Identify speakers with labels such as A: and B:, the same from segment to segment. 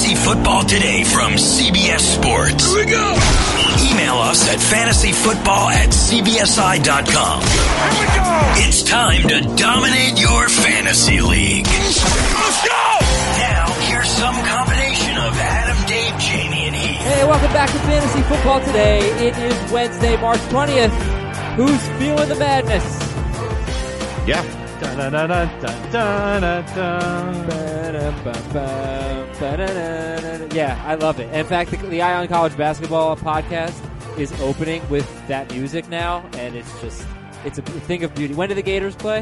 A: Fantasy Football Today from CBS Sports.
B: Here we go.
A: Email us at fantasyfootball@cbsi.com.
B: Here we go.
A: It's time to dominate your fantasy league.
B: Let's go.
A: Now, here's some combination of Adam, Dave, Jamie, and Heath.
C: Hey, welcome back to Fantasy Football Today. It is Wednesday, March 20th. Who's feeling the madness?
D: Yeah.
C: Yeah, I love it. In fact, the Eye on College Basketball podcast is opening with that music now, and it's a thing of beauty. When do the Gators play?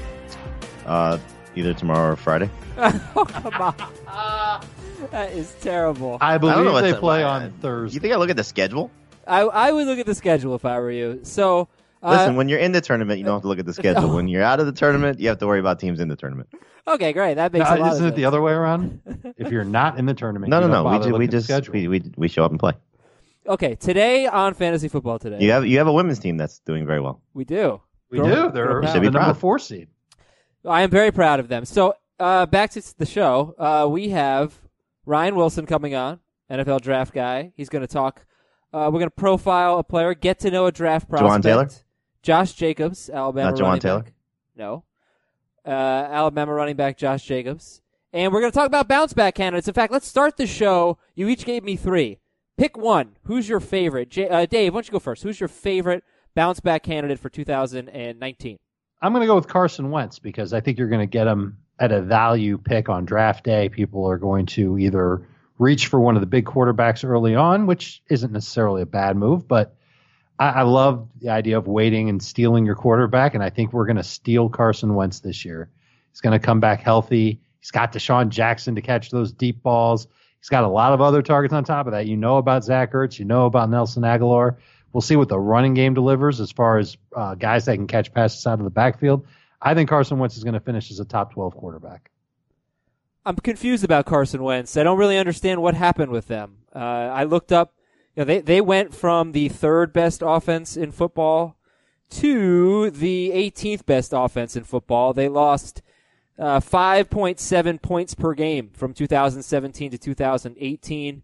D: Either tomorrow or Friday.
C: Oh, come on. That is terrible.
E: I
D: don't know
E: believe
D: what
E: they
D: to-
E: play on Thursday.
D: You think I look at the schedule?
C: I would look at the schedule if I were you. So,
D: Listen, when you're in the tournament, you don't have to look at the schedule.
C: No.
D: When you're out of the tournament, you have to worry about teams in the tournament.
C: okay, great. That makes a lot of
E: Isn't it
C: sense.
E: the other way around? If you're not in the tournament,
D: No.
E: you don't bother
D: We
E: looking at the
D: just
E: schedule.
D: we show up and play.
C: Okay, today on Fantasy Football Today,
D: You have a women's team that's doing very well.
C: we do.
E: We
C: Girl-
E: do.
C: girl
E: They're
C: power.
D: Should be
E: the number
D: proud.
E: 4 seed.
C: I am very proud of them. So, back to the show. We have Ryan Wilson coming on, NFL draft guy. He's going to talk. We're going to profile a player, get to know a draft prospect.
D: Juwan Taylor?
C: Josh Jacobs, Alabama
D: Not Juwan
C: running
D: Taylor?
C: back. No. Alabama running back Josh Jacobs. And we're going to talk about bounce back candidates. In fact, let's start the show. You each gave me 3. Pick one. Who's your favorite? Dave, why don't you go first? Who's your favorite bounce back candidate for 2019?
E: I'm going to go with Carson Wentz because I think you're going to get him at a value pick on draft day. People are going to either reach for one of the big quarterbacks early on, which isn't necessarily a bad move, but I love the idea of waiting and stealing your quarterback, and I think we're going to steal Carson Wentz this year. He's going to come back healthy. He's got Deshaun Jackson to catch those deep balls. He's got a lot of other targets on top of that. You know about Zach Ertz. You know about Nelson Aguilar. We'll see what the running game delivers as far as guys that can catch passes out of the backfield. I think Carson Wentz is going to finish as a top 12 quarterback.
C: I'm confused about Carson Wentz. I don't really understand what happened with them. I looked up. You know, they went from the 3rd best offense in football to the 18th best offense in football. They lost 5.7 points per game from 2017 to 2018.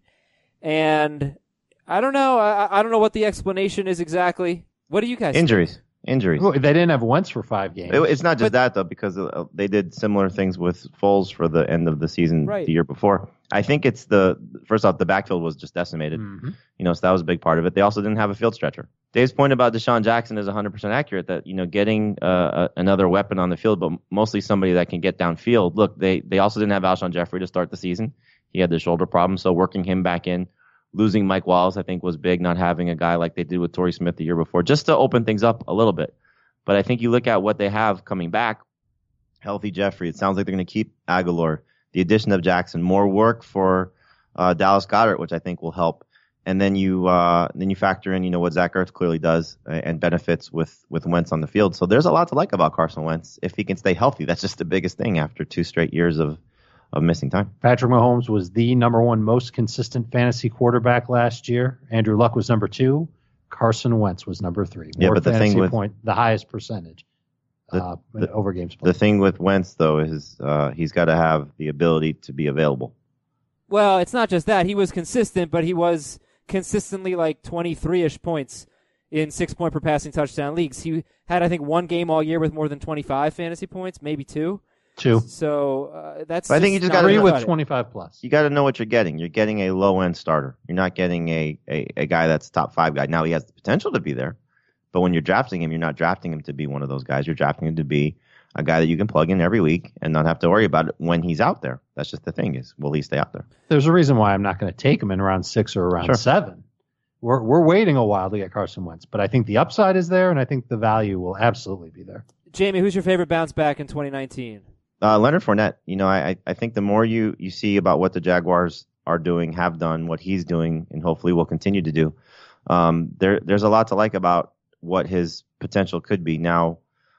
C: And I don't know. I don't know what the explanation is exactly. What do you guys think?
D: Injuries.
E: Well, they didn't have Wentz for 5 games.
D: It's not just that, though, because they did similar things with Foles for the end of the season
C: Right.
D: the year before. I think it's first off, the backfield was just decimated.
E: Mm-hmm.
D: So that was a big part of it. They also didn't have a field stretcher. Dave's point about Deshaun Jackson is 100% accurate, that, getting another weapon on the field, but mostly somebody that can get downfield. Look, they also didn't have Alshon Jeffrey to start the season. He had the shoulder problem, so working him back in. Losing Mike Wallace, I think, was big, not having a guy like they did with Torrey Smith the year before, just to open things up a little bit. But I think you look at what they have coming back, healthy Jeffrey. It sounds like they're going to keep Aguilar. The addition of Jackson, more work for Dallas Goedert, which I think will help. And then you factor in, what Zach Ertz clearly does and benefits with Wentz on the field. So there's a lot to like about Carson Wentz if he can stay healthy. That's just the biggest thing after 2 straight years of missing time.
E: Patrick Mahomes was the number 1 most consistent fantasy quarterback last year. Andrew Luck was number 2. Carson Wentz was number 3.
D: Yeah, but the thing with
E: the highest percentage over games played.
D: The thing with Wentz, though, is he's got to have the ability to be available.
C: Well, it's not just that. He was consistent, but he was consistently like 23-ish points in 6-point per passing touchdown leagues. He had, I think, 1 game all year with more than 25 fantasy points, maybe 2.
E: 2.
C: So that's.
D: I think you just
C: not
D: gotta
E: 3
C: enough.
E: with
C: Got it.
E: 25 plus.
D: You got to know what you're getting. You're getting a low-end starter. You're not getting a guy that's top 5 guy. Now, he has the potential to be there, but when you're drafting him, you're not drafting him to be one of those guys. You're drafting him to be a guy that you can plug in every week and not have to worry about it when he's out there. That's just the thing is, will he stay out there?
E: There's a reason why I'm not going to take him in round 6 or round
D: Sure.
E: 7. We're waiting a while to get Carson Wentz, but I think the upside is there, and I think the value will absolutely be there.
C: Jamie, who's your favorite bounce back in 2019?
D: Leonard Fournette. I think the more you see about what the Jaguars are doing, have done, what he's doing, and hopefully will continue to do, there's a lot to like about what his potential could be. Now,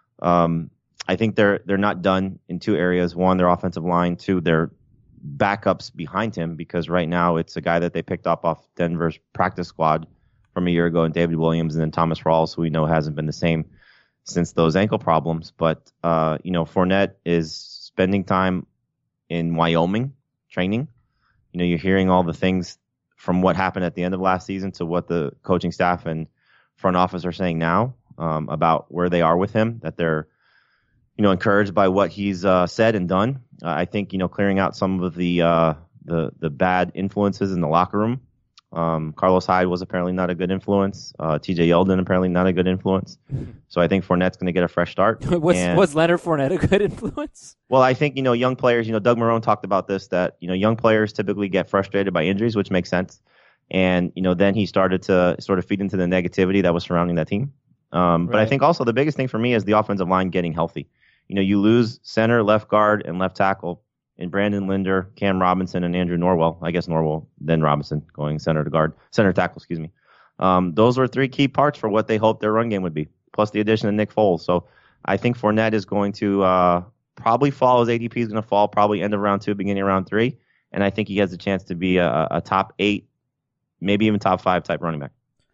D: I think they're not done in 2 areas. 1, their offensive line. 2, their backups behind him, because right now it's a guy that they picked up off Denver's practice squad from a year ago, and David Williams, and then Thomas Rawls, who we know hasn't been the same since those ankle problems. But, Fournette is spending time in Wyoming training. you're hearing all the things from what happened at the end of last season to what the coaching staff and front office are saying now about where they are with him, that they're, encouraged by what he's said and done. I think, clearing out some of the bad influences in the locker room. Carlos Hyde was apparently not a good influence. TJ Yeldon apparently not a good influence. So I think Fournette's going to get a fresh start.
C: Was Leonard Fournette a good influence?
D: Well, I think, young players, Doug Marrone talked about this, that, young players typically get frustrated by injuries, which makes sense. And, then he started to sort of feed into the negativity that was surrounding that team. But I think also the biggest thing for me is the offensive line getting healthy. You lose center, left guard, and left tackle in Brandon Linder, Cam Robinson, and Andrew Norwell. I guess Norwell, then Robinson, going center tackle, excuse me. Those were three key parts for what they hoped their run game would be, plus the addition of Nick Foles. So I think Fournette is going to probably fall. His ADP is going to fall probably end of round 2, beginning of round 3. And I think he has a chance to be a top 8, maybe even top 5 type running back.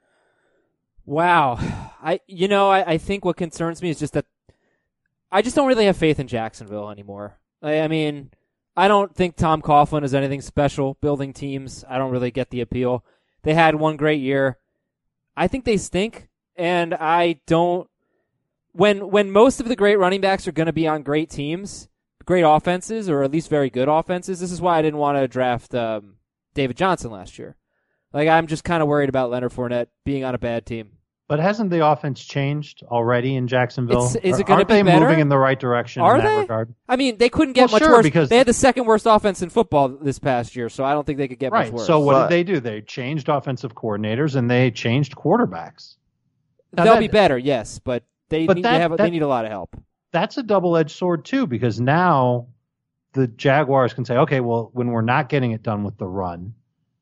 C: Wow. I think what concerns me is just that I just don't really have faith in Jacksonville anymore. I mean, I don't think Tom Coughlin is anything special building teams. I don't really get the appeal. They had one great year. I think they stink, and I don't. When most of the great running backs are going to be on great teams, great offenses, or at least very good offenses, this is why I didn't want to draft David Johnson last year. I'm just kind of worried about Leonard Fournette being on a bad team.
E: But hasn't the offense changed already in Jacksonville?
C: Is it going to be
E: better? Aren't they moving in the right direction in that regard?
C: I mean, they couldn't get much worse. Because they had the second worst offense in football this past year, so I don't think they could get much worse.
E: So what did they do? They changed offensive coordinators and they changed quarterbacks.
C: They'll be better, yes, but they need a lot of help.
E: That's a double-edged sword too, because now the Jaguars can say, okay, well, when we're not getting it done with the run,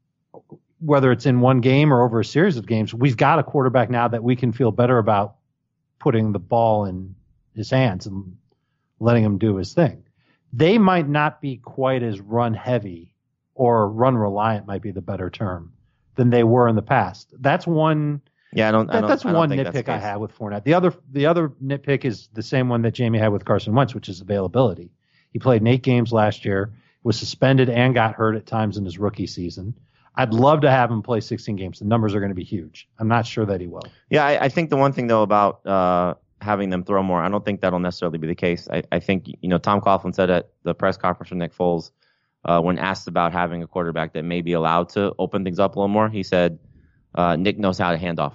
E: whether it's in one game or over a series of games, we've got a quarterback now that we can feel better about putting the ball in his hands and letting him do his thing. They might not be quite as run heavy, or run reliant might be the better term, than they were in the past. That's one.
D: Yeah,
E: that's one nitpick I have with Fournette. The other nitpick is the same one that Jamie had with Carson Wentz, which is availability. He played in 8 games last year, was suspended and got hurt at times in his rookie season. I'd love to have him play 16 games. The numbers are going to be huge. I'm not sure that he will.
D: Yeah, I think the one thing, though, about having them throw more, I don't think that'll necessarily be the case. I think, Tom Coughlin said at the press conference from Nick Foles, when asked about having a quarterback that may be allowed to open things up a little more, he said, Nick knows how to hand off.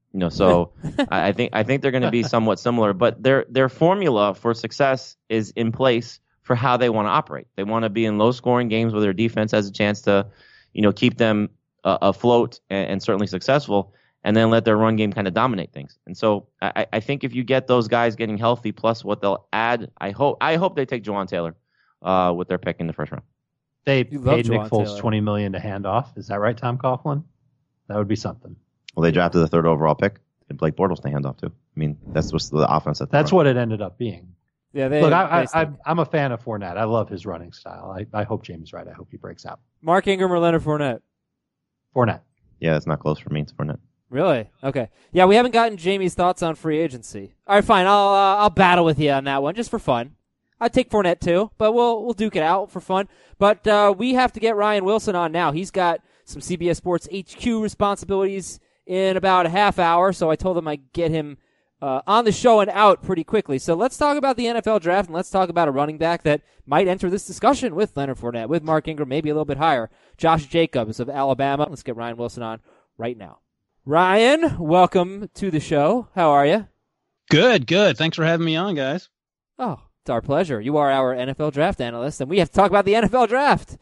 D: So I think they're going to be somewhat similar, but their formula for success is in place for how they want to operate. They want to be in low-scoring games where their defense has a chance to keep them afloat and certainly successful, and then let their run game kind of dominate things. And so I think if you get those guys getting healthy, plus what they'll add, I hope they take Juwan Taylor with their pick in the first round.
E: They paid Nick Foles $20 million to hand off. Is that right, Tom Coughlin? That would be something.
D: Well, they drafted the 3rd overall pick and Blake Bortles to hand off to. I mean, that's what's the offense.
E: That's what it ended up being.
C: Yeah,
E: look, I'm a fan of Fournette. I love his running style. I hope Jamie's right. I hope he breaks out.
C: Mark Ingram or Leonard Fournette?
E: Fournette.
D: Yeah, it's not close for me. It's Fournette.
C: Really? Okay. Yeah, we haven't gotten Jamie's thoughts on free agency. All right, fine. I'll battle with you on that one just for fun. I'd take Fournette too, but we'll duke it out for fun. But we have to get Ryan Wilson on now. He's got some CBS Sports HQ responsibilities in about a half hour, so I told him I'd get him on the show and out pretty quickly. So let's talk about the NFL draft, and let's talk about a running back that might enter this discussion with Leonard Fournette, with Mark Ingram, maybe a little bit higher. Josh Jacobs of Alabama. Let's get Ryan Wilson on right now. Ryan, welcome to the show. How are you?
F: Good. Thanks for having me on, guys.
C: Oh, it's our pleasure. You are our NFL draft analyst, and we have to talk about the NFL draft.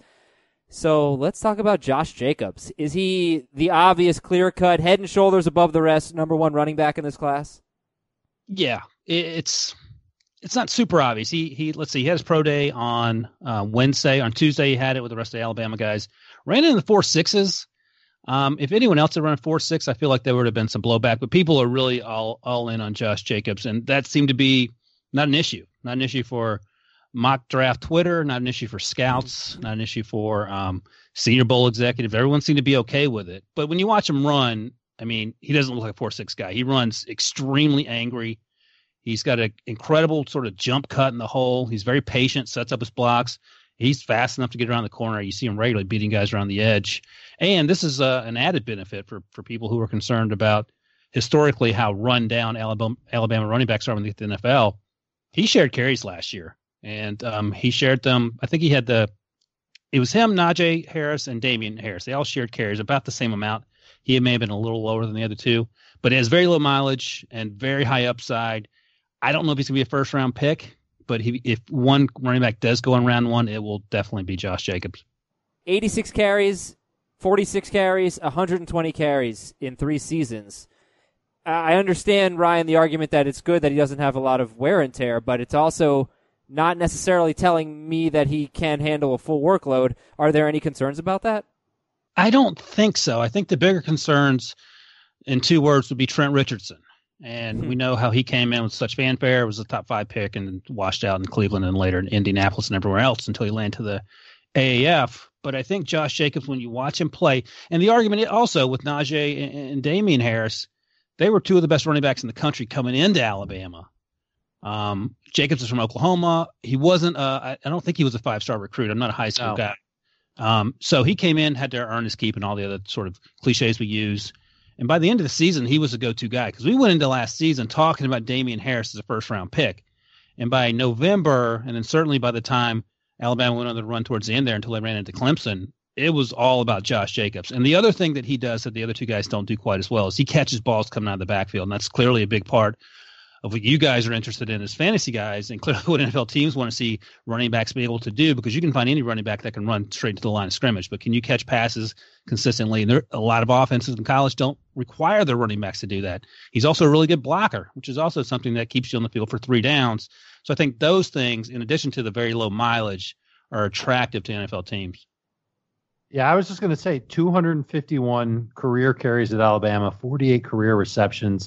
C: So let's talk about Josh Jacobs. Is he the obvious, clear-cut, head and shoulders above the rest, number one running back in this class?
F: Yeah, it's not super obvious. He let's see, he had his pro day on Wednesday. On Tuesday, he had it with the rest of the Alabama guys. Ran in the 4.6s. If anyone else had run 4.6, I feel like there would have been some blowback. But people are really all in on Josh Jacobs, and that seemed to be not an issue. Not an issue for mock draft Twitter. Not an issue for scouts. Not an issue for Senior Bowl executive. Everyone seemed to be okay with it. But when you watch him run, I mean, he doesn't look like a 4.6 guy. He runs extremely angry. He's got an incredible sort of jump cut in the hole. He's very patient, sets up his blocks. He's fast enough to get around the corner. You see him regularly beating guys around the edge. And this is an added benefit for people who are concerned about historically how run down Alabama running backs are in the NFL. He shared carries last year, and he shared them. I think it was him, Najee Harris, and Damien Harris. They all shared carries about the same amount. He may have been a little lower than the other two, but it has very low mileage and very high upside. I don't know if he's going to be a first-round pick, but if one running back does go in round one, it will definitely be Josh Jacobs.
C: 86 carries, 46 carries, 120 carries in 3 seasons. I understand, Ryan, the argument that it's good that he doesn't have a lot of wear and tear, but it's also not necessarily telling me that he can handle a full workload. Are there any concerns about that?
F: I don't think so. I think the bigger concerns, in 2 words, would be Trent Richardson. And we know how he came in with such fanfare, was a top 5 pick and washed out in Cleveland and later in Indianapolis and everywhere else until he landed to the AAF. But I think Josh Jacobs, when you watch him play, and the argument also with Najee and Damien Harris, they were 2 of the best running backs in the country coming into Alabama. Jacobs is from Oklahoma. He wasn't, I don't think he was a 5-star recruit. I'm not a high school guy. So he came in, had to earn his keep and all the other sort of cliches we use. And by the end of the season, he was a go-to guy because we went into last season talking about Damien Harris as a first-round pick. And by November, and then certainly by the time Alabama went on the run towards the end there until they ran into Clemson, it was all about Josh Jacobs. And the other thing that he does that the other 2 guys don't do quite as well is he catches balls coming out of the backfield. And that's clearly a big part of what you guys are interested in as fantasy guys, and clearly what NFL teams want to see running backs be able to do, because you can find any running back that can run straight to the line of scrimmage, but can you catch passes consistently? And a lot of offenses in college don't require their running backs to do that. He's also a really good blocker, which is also something that keeps you on the field for 3 downs. So I think those things, in addition to the very low mileage, are attractive to NFL teams.
E: Yeah, I was just going to say 251 career carries at Alabama, 48 career receptions.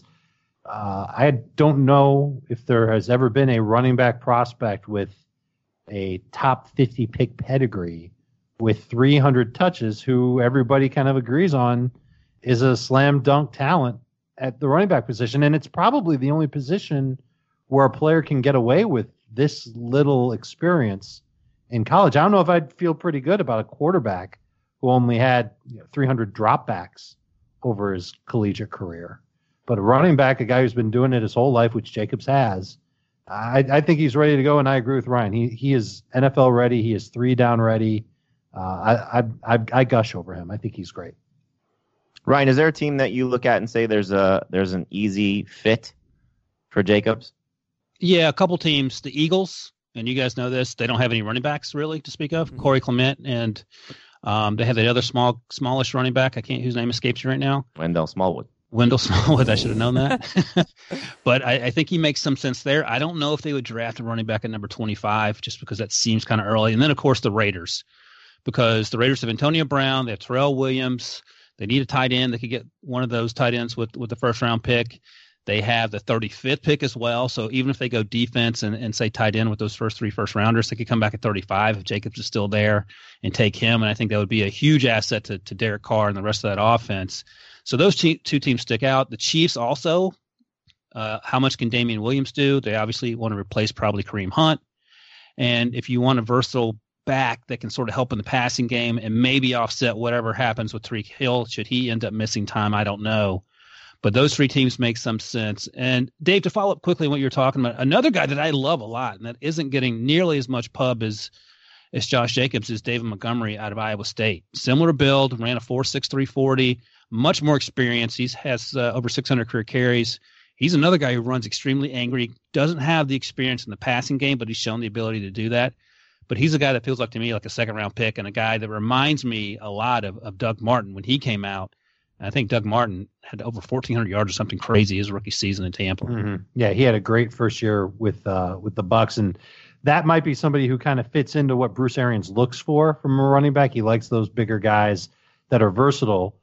E: I don't know if there has ever been a running back prospect with a top 50 pick pedigree with 300 touches who everybody kind of agrees on is a slam dunk talent at the running back position. And it's probably the only position where a player can get away with this little experience in college. I don't know if I'd feel pretty good about a quarterback who only had 300 dropbacks over his collegiate career. But a running back, a guy who's been doing it his whole life, which Jacobs has, I think he's ready to go, and I agree with Ryan. He is NFL ready. He is 3-down ready. I gush over him. I think he's great.
D: Ryan, is there a team that you look at and say there's an easy fit for Jacobs?
F: Yeah, a couple teams. The Eagles, and you guys know this, they don't have any running backs really to speak of. Corey Clement, and they have that other smallish running back. Whose name escapes me right now.
D: Wendell Smallwood.
F: I should have known that. But I think he makes some sense there. I don't know if they would draft a running back at number 25 just because that seems kind of early. And then, of course, the Raiders, because the Raiders have Antonio Brown, they have Terrell Williams. They need a tight end. They could get one of those tight ends with the first-round pick. They have the 35th pick as well. So even if they go defense and say tight end with those first 3 first-rounders, they could come back at 35 if Jacobs is still there and take him. And I think that would be a huge asset to Derek Carr and the rest of that offense. So those 2 teams stick out. The Chiefs also, how much can Damian Williams do? They obviously want to replace probably Kareem Hunt. And if you want a versatile back that can sort of help in the passing game and maybe offset whatever happens with Tyreek Hill, should he end up missing time, I don't know. But those 3 teams make some sense. And Dave, to follow up quickly on what you're talking about, another guy that I love a lot and that isn't getting nearly as much pub as Josh Jacobs is David Montgomery out of Iowa State. Similar build, ran a 4.63 40. Much more experience. He has over 600 career carries. He's another guy who runs extremely angry, doesn't have the experience in the passing game, but he's shown the ability to do that. But he's a guy that feels like to me like a second-round pick and a guy that reminds me a lot of Doug Martin when he came out. And I think Doug Martin had over 1,400 yards or something crazy his rookie season in Tampa.
E: Mm-hmm. Yeah, he had a great first year with the Bucs, and that might be somebody who kind of fits into what Bruce Arians looks for from a running back. He likes those bigger guys that are versatile.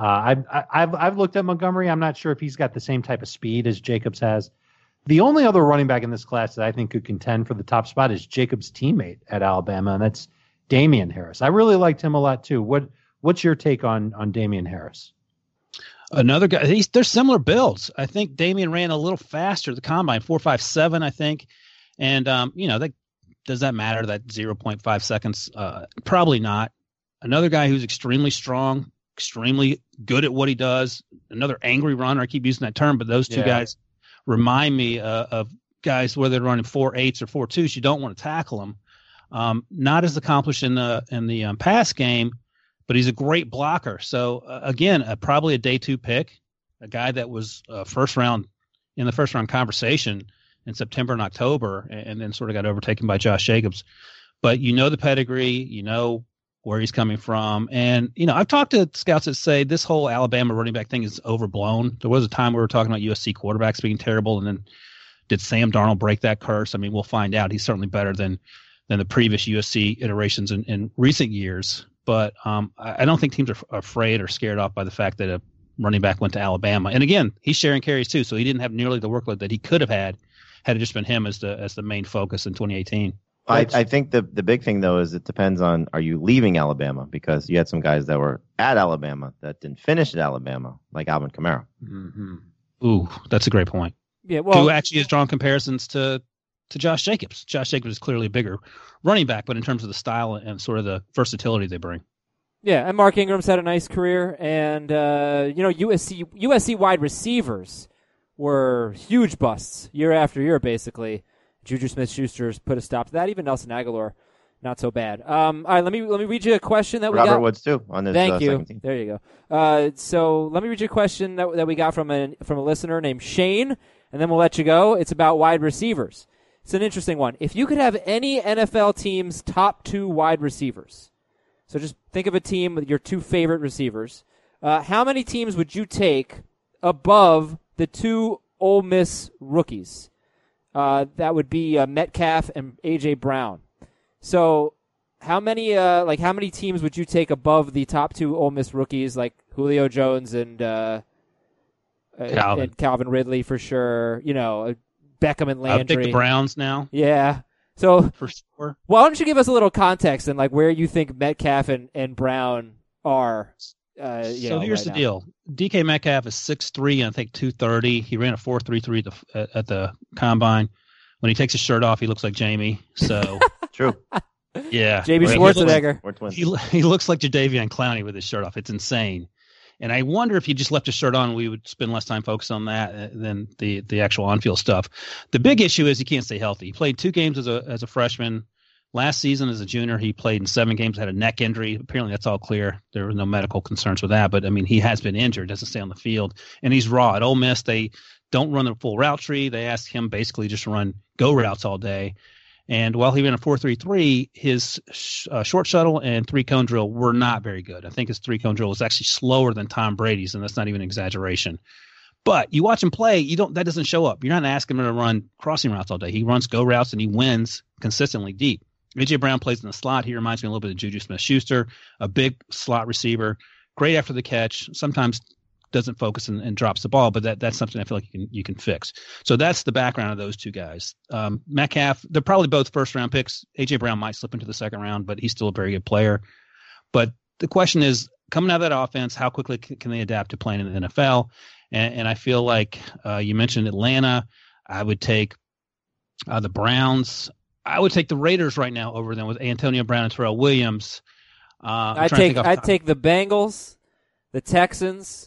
E: I've looked at Montgomery. I'm not sure if he's got the same type of speed as Jacobs has. The only other running back in this class that I think could contend for the top spot is Jacobs' teammate at Alabama, and that's Damien Harris. I really liked him a lot too. What's your take on Damien Harris?
F: Another guy. They're similar builds. I think Damien ran a little faster at the combine, 4.57, I think, and Does that matter, that 0.5 seconds? Probably not. Another guy who's extremely strong, extremely good at what he does, another angry runner. I keep using that term, but those two guys remind me of guys, whether they're running 4.8s or 4.2s, you don't want to tackle them. Not as accomplished in the pass game, but he's a great blocker. So again, probably a day 2 pick, a guy that was in the first round conversation in September and October, and then sort of got overtaken by Josh Jacobs. But the pedigree, you know where he's coming from. And, I've talked to scouts that say this whole Alabama running back thing is overblown. There was a time we were talking about USC quarterbacks being terrible, and then did Sam Darnold break that curse? I mean, we'll find out. He's certainly better than the previous USC iterations in recent years. But I don't think teams are afraid or scared off by the fact that a running back went to Alabama. And again, he's sharing carries too, so he didn't have nearly the workload that he could have had it just been him as the main focus in 2018.
D: I think the big thing, though, is it depends on, are you leaving Alabama? Because you had some guys that were at Alabama that didn't finish at Alabama, like Alvin Kamara.
F: Mm-hmm. Ooh, that's a great point.
C: Yeah, well,
F: who actually has drawn comparisons to Josh Jacobs. Josh Jacobs is clearly a bigger running back, but in terms of the style and sort of the versatility they bring.
C: Yeah, and Mark Ingram's had a nice career, and USC wide receivers were huge busts year after year, basically. Juju Smith-Schuster's put a stop to that. Even Nelson Aguilar, not so bad. All right, let me read you a question that we got.
D: Robert Woods too on his
C: Thank you.
D: second team.
C: There you go. So let me read you a question that we got from a listener named Shane, and then we'll let you go. It's about wide receivers. It's an interesting one. If you could have any NFL team's top 2 wide receivers, so just think of a team with your 2 favorite receivers, how many teams would you take above the 2 Ole Miss rookies? That would be Metcalf and A.J. Brown. So how many teams would you take above the top 2 Ole Miss rookies, like Julio Jones and Calvin Ridley for sure? Beckham and Landry.
F: I would take the Browns now.
C: Yeah. So
F: for sure.
C: Why don't you give us a little context and where you think Metcalf and Brown are?
F: So here's the deal. DK Metcalf is 6'3", and I think 230. He ran a 4.33 at the combine. When he takes his shirt off, he looks like Jamie. So
D: True.
F: Yeah.
C: Jamie Schwarzenegger.
F: He looks like Jadeveon Clowney with his shirt off. It's insane. And I wonder if he just left his shirt on, we would spend less time focused on that than the actual on-field stuff. The big issue is he can't stay healthy. He played 2 games as a freshman. Last season as a junior, he played in 7 games, had a neck injury. Apparently that's all clear. There were no medical concerns with that. But, I mean, he has been injured, doesn't stay on the field. And he's raw. At Ole Miss, they don't run the full route tree. They ask him basically just to run go routes all day. And while he ran a 4.33, his short shuttle and 3-cone drill were not very good. I think his 3-cone drill was actually slower than Tom Brady's, and that's not even an exaggeration. But you watch him play, that doesn't show up. You're not asking him to run crossing routes all day. He runs go routes, and he wins consistently deep. A.J. Brown plays in the slot. He reminds me a little bit of Juju Smith-Schuster, a big slot receiver, great after the catch, sometimes doesn't focus and drops the ball, but that's something I feel like you can fix. So that's the background of those 2 guys. Metcalf, they're probably both first-round picks. A.J. Brown might slip into the second round, but he's still a very good player. But the question is, coming out of that offense, how quickly can they adapt to playing in the NFL? And I feel like you mentioned Atlanta. I would take the Browns. I would take the Raiders right now over them with Antonio Brown and Terrell Williams.
C: I'd take the Bengals, the Texans.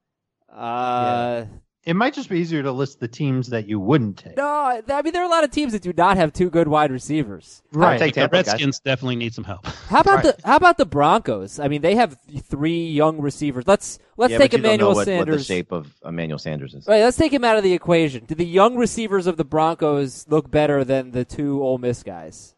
E: It might just be easier to list the teams that you wouldn't take.
C: No, I mean there are a lot of teams that do not have 2 good wide receivers.
E: Right.
F: The Redskins definitely need some help.
C: How about the Broncos? I mean, they have 3 young receivers. Let's take Emmanuel Sanders.
D: What the shape of Emmanuel Sanders is.
C: Right, let's take him out of the equation. Do the young receivers of the Broncos look better than the 2 Ole Miss guys?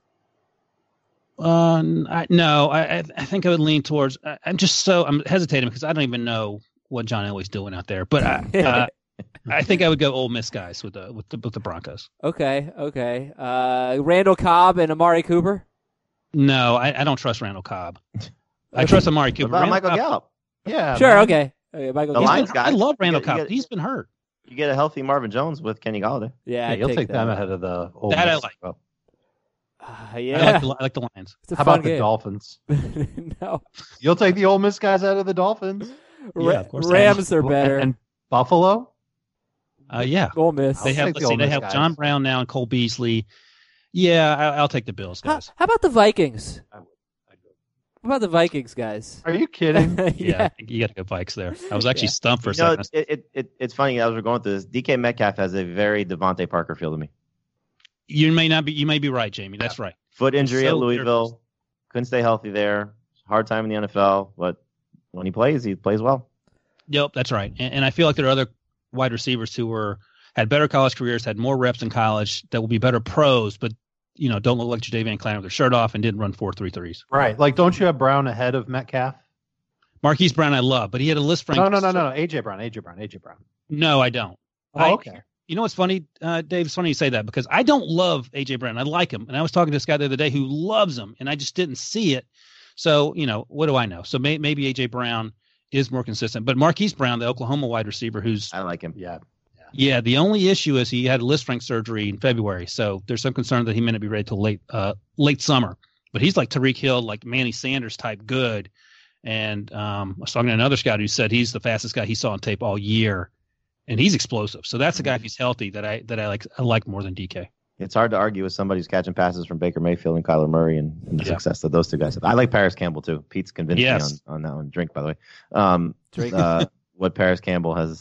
F: No, I think I would lean towards. I'm hesitating because I don't even know what John Elway's doing out there, but I think I would go Ole Miss guys with the Broncos.
C: Okay. Randall Cobb and Amari Cooper?
F: No, I don't trust Randall Cobb. I trust Amari Cooper.
D: What about Michael Gallup?
E: Yeah.
C: Sure,
E: man.
C: okay. Michael Gallup.
F: I love Randall Cobb. He's been hurt.
D: You get a healthy Marvin Jones with Kenny Golladay.
C: Yeah,
E: you'll take them ahead of the Ole
F: that
E: Miss.
F: I like.
E: Well,
C: yeah.
F: I like the Lions.
E: how about the Dolphins?
C: No.
E: You'll take the Ole Miss guys out of the Dolphins?
F: Yeah, of course.
C: Rams are better.
E: And Buffalo?
F: Yeah.
C: Ole Miss.
F: They have John Brown now and Cole Beasley. Yeah, I'll take the Bills, guys.
C: How about the Vikings? What about the Vikings, guys?
E: Are you kidding?
F: Yeah, you got to go Vikes there. I was actually stumped for a second.
D: It's funny. As we're going through this, DK Metcalf has a very Devontae Parker feel to me.
F: You may be right, Jamie. That's right.
D: Foot injury at
F: So
D: Louisville. Couldn't stay healthy there. Hard time in the NFL, but when he plays well.
F: Yep, that's right. And I feel like there are other wide receivers who had better college careers, had more reps in college, that will be better pros, but don't look like Jadeveon Clowney with their shirt off and didn't run 4.33s.
E: Right. Like, don't you have Brown ahead of Metcalf?
F: Marquise Brown I love, but he had a list rank.
E: No. AJ Brown.
F: No, I don't.
E: Oh, okay.
F: You know what's funny, Dave? It's funny you say that because I don't love AJ Brown. I like him, and I was talking to this guy the other day who loves him, and I just didn't see it. So what do I know? So maybe AJ Brown is more consistent, but Marquise Brown, the Oklahoma wide receiver,
D: I like him.
F: Yeah. The only issue is he had list rank surgery in February, so there's some concern that he may not be ready till late summer. But he's like Tyreek Hill, like Manny Sanders type good. And I was talking to another scout who said he's the fastest guy he saw on tape all year. And he's explosive. So that's a guy, if he's healthy, that I like more than DK.
D: It's hard to argue with somebody who's catching passes from Baker Mayfield and Kyler Murray and the success that those two guys have. I like Paris Campbell, too. Pete's convinced me on that one. Drink, by the way. Drink. What Paris Campbell has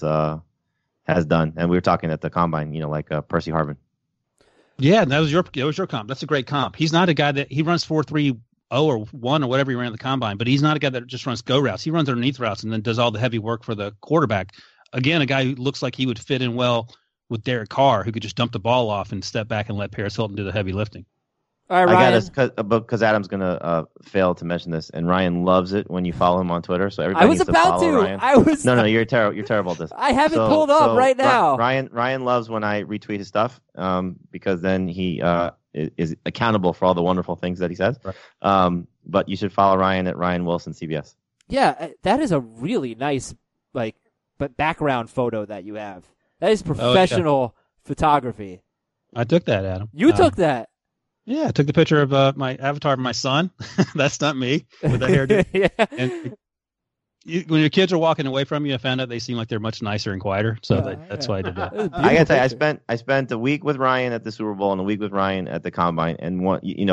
D: done. And we were talking at the Combine, like Percy Harvin.
F: Yeah, that was your comp. That's a great comp. He's not a guy that – he runs 4.30 or 1 or whatever he ran at the Combine, but he's not a guy that just runs go routes. He runs underneath routes and then does all the heavy work for the quarterback. Again, a guy who looks like he would fit in well with Derek Carr, who could just dump the ball off and step back and let Paris Hilton do the heavy lifting.
C: All right, Ryan.
D: I got because Adam's going to fail to mention this, and Ryan loves it when you follow him on Twitter. So everybody needs to follow Ryan. No, you're terrible. You're terrible at this.
C: I have it pulled up right now.
D: Ryan loves when I retweet his stuff because then he is accountable for all the wonderful things that he says. Right. But you should follow Ryan at Ryan Wilson CBS.
C: Yeah, that is a really nice but background photo that you have. That is professional photography.
F: I took that, Adam.
C: You took that.
F: Yeah, I took the picture of my avatar of my son. That's not me with the hairdo. Yeah. And when your kids are walking away from you, I found out they seem like they're much nicer and quieter. So that's why I did that.
D: I gotta tell you, I spent a week with Ryan at the Super Bowl and a week with Ryan at the Combine. And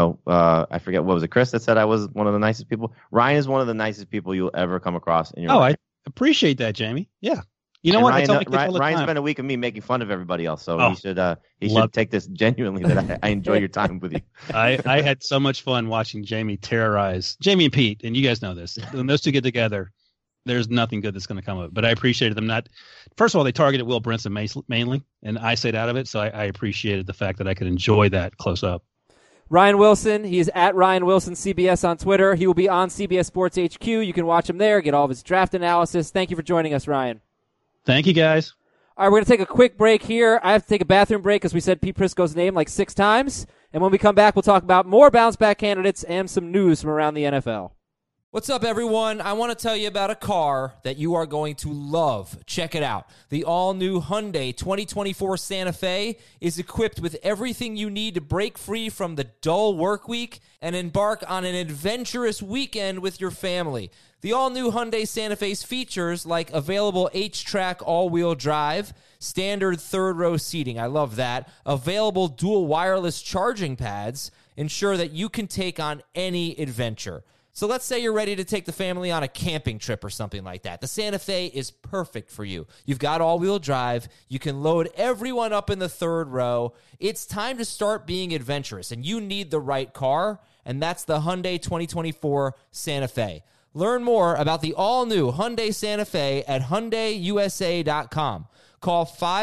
D: I forget what was it, Chris that said I was one of the nicest people. Ryan is one of the nicest people you'll ever come across in your life.
F: I appreciate that, Jamie. Yeah. You know what?
D: Ryan spent a week of me making fun of everybody else, so he should take this genuinely that I enjoy your time with you.
F: I had so much fun watching Jamie terrorize Jamie and Pete, and you guys know this. When those two get together, there's nothing good that's going to come of it. But I appreciated them not. First of all, they targeted Will Brinson mainly, and I stayed out of it, so I appreciated the fact that I could enjoy that close up.
C: Ryan Wilson, he's at Ryan Wilson CBS on Twitter. He will be on CBS Sports HQ. You can watch him there, get all of his draft analysis. Thank you for joining us, Ryan.
F: Thank you, guys.
C: All right, we're going to take a quick break here. I have to take a bathroom break because we said Pete Prisco's name like 6 times. And when we come back, we'll talk about more bounce back candidates and some news from around the NFL.
G: What's up, everyone? I want to tell you about a car that you are going to love. Check it out. The all-new Hyundai 2024 Santa Fe is equipped with everything you need to break free from the dull work week and embark on an adventurous weekend with your family. The all-new Hyundai Santa Fe's features like available H-Track all-wheel drive, standard third-row seating, I love that, available dual wireless charging pads, ensure that you can take on any adventure. So let's say you're ready to take the family on a camping trip or something like that. The Santa Fe is perfect for you. You've got all-wheel drive. You can load everyone up in the third row. It's time to start being adventurous, and you need the right car, and that's the Hyundai 2024 Santa Fe. Learn more about the all-new Hyundai Santa Fe at HyundaiUSA.com. Call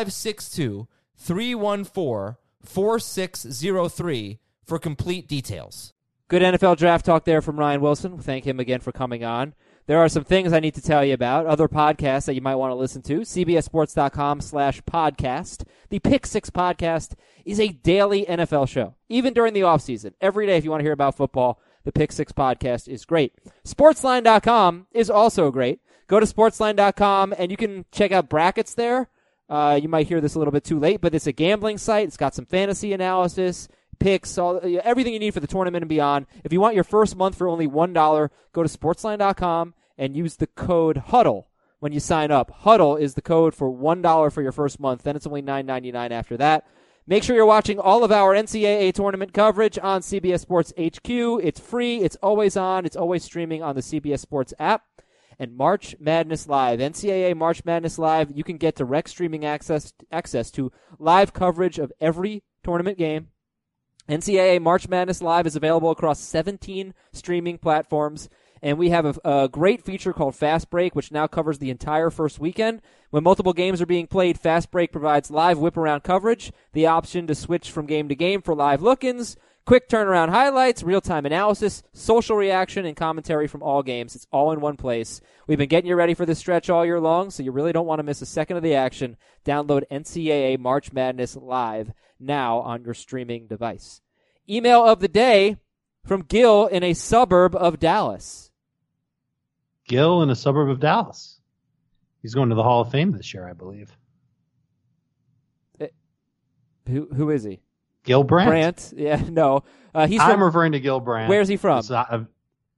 G: 562-314-4603 for complete details.
C: Good NFL draft talk there from Ryan Wilson. Thank him again for coming on. There are some things I need to tell you about, other podcasts that you might want to listen to. CBSSports.com/podcast. The Pick Six podcast is a daily NFL show, even during the offseason. Every day, if you want to hear about football, the Pick Six podcast is great. Sportsline.com is also great. Go to Sportsline.com, and you can check out brackets there. You might hear this a little bit too late, but it's a gambling site. It's got some fantasy analysis, picks, everything you need for the tournament and beyond. If you want your first month for only $1, go to Sportsline.com and use the code HUDDLE when you sign up. HUDDLE is the code for $1 for your first month. Then it's only $9.99 after that. Make sure you're watching all of our NCAA tournament coverage on CBS Sports HQ. It's free. It's always on. It's always streaming on the CBS Sports app. And March Madness Live, NCAA March Madness Live, you can get direct streaming access to live coverage of every tournament game. NCAA March Madness Live is available across 17 streaming platforms. And we have a great feature called Fast Break, which now covers the entire first weekend. When multiple games are being played, Fast Break provides live whip-around coverage, the option to switch from game to game for live look-ins, quick turnaround highlights, real-time analysis, social reaction, and commentary from all games. It's all in one place. We've been getting you ready for this stretch all year long, so you really don't want to miss a second of the action. Download NCAA March Madness Live now on your streaming device. Email of the day from Gil in a suburb of Dallas.
E: Gil in a suburb of Dallas. He's going to the Hall of Fame this year, I believe.
C: Who is he?
E: Gil Brandt.
C: Brandt. Yeah, no.
E: I'm referring to Gil Brandt.
C: Where's he from?
E: I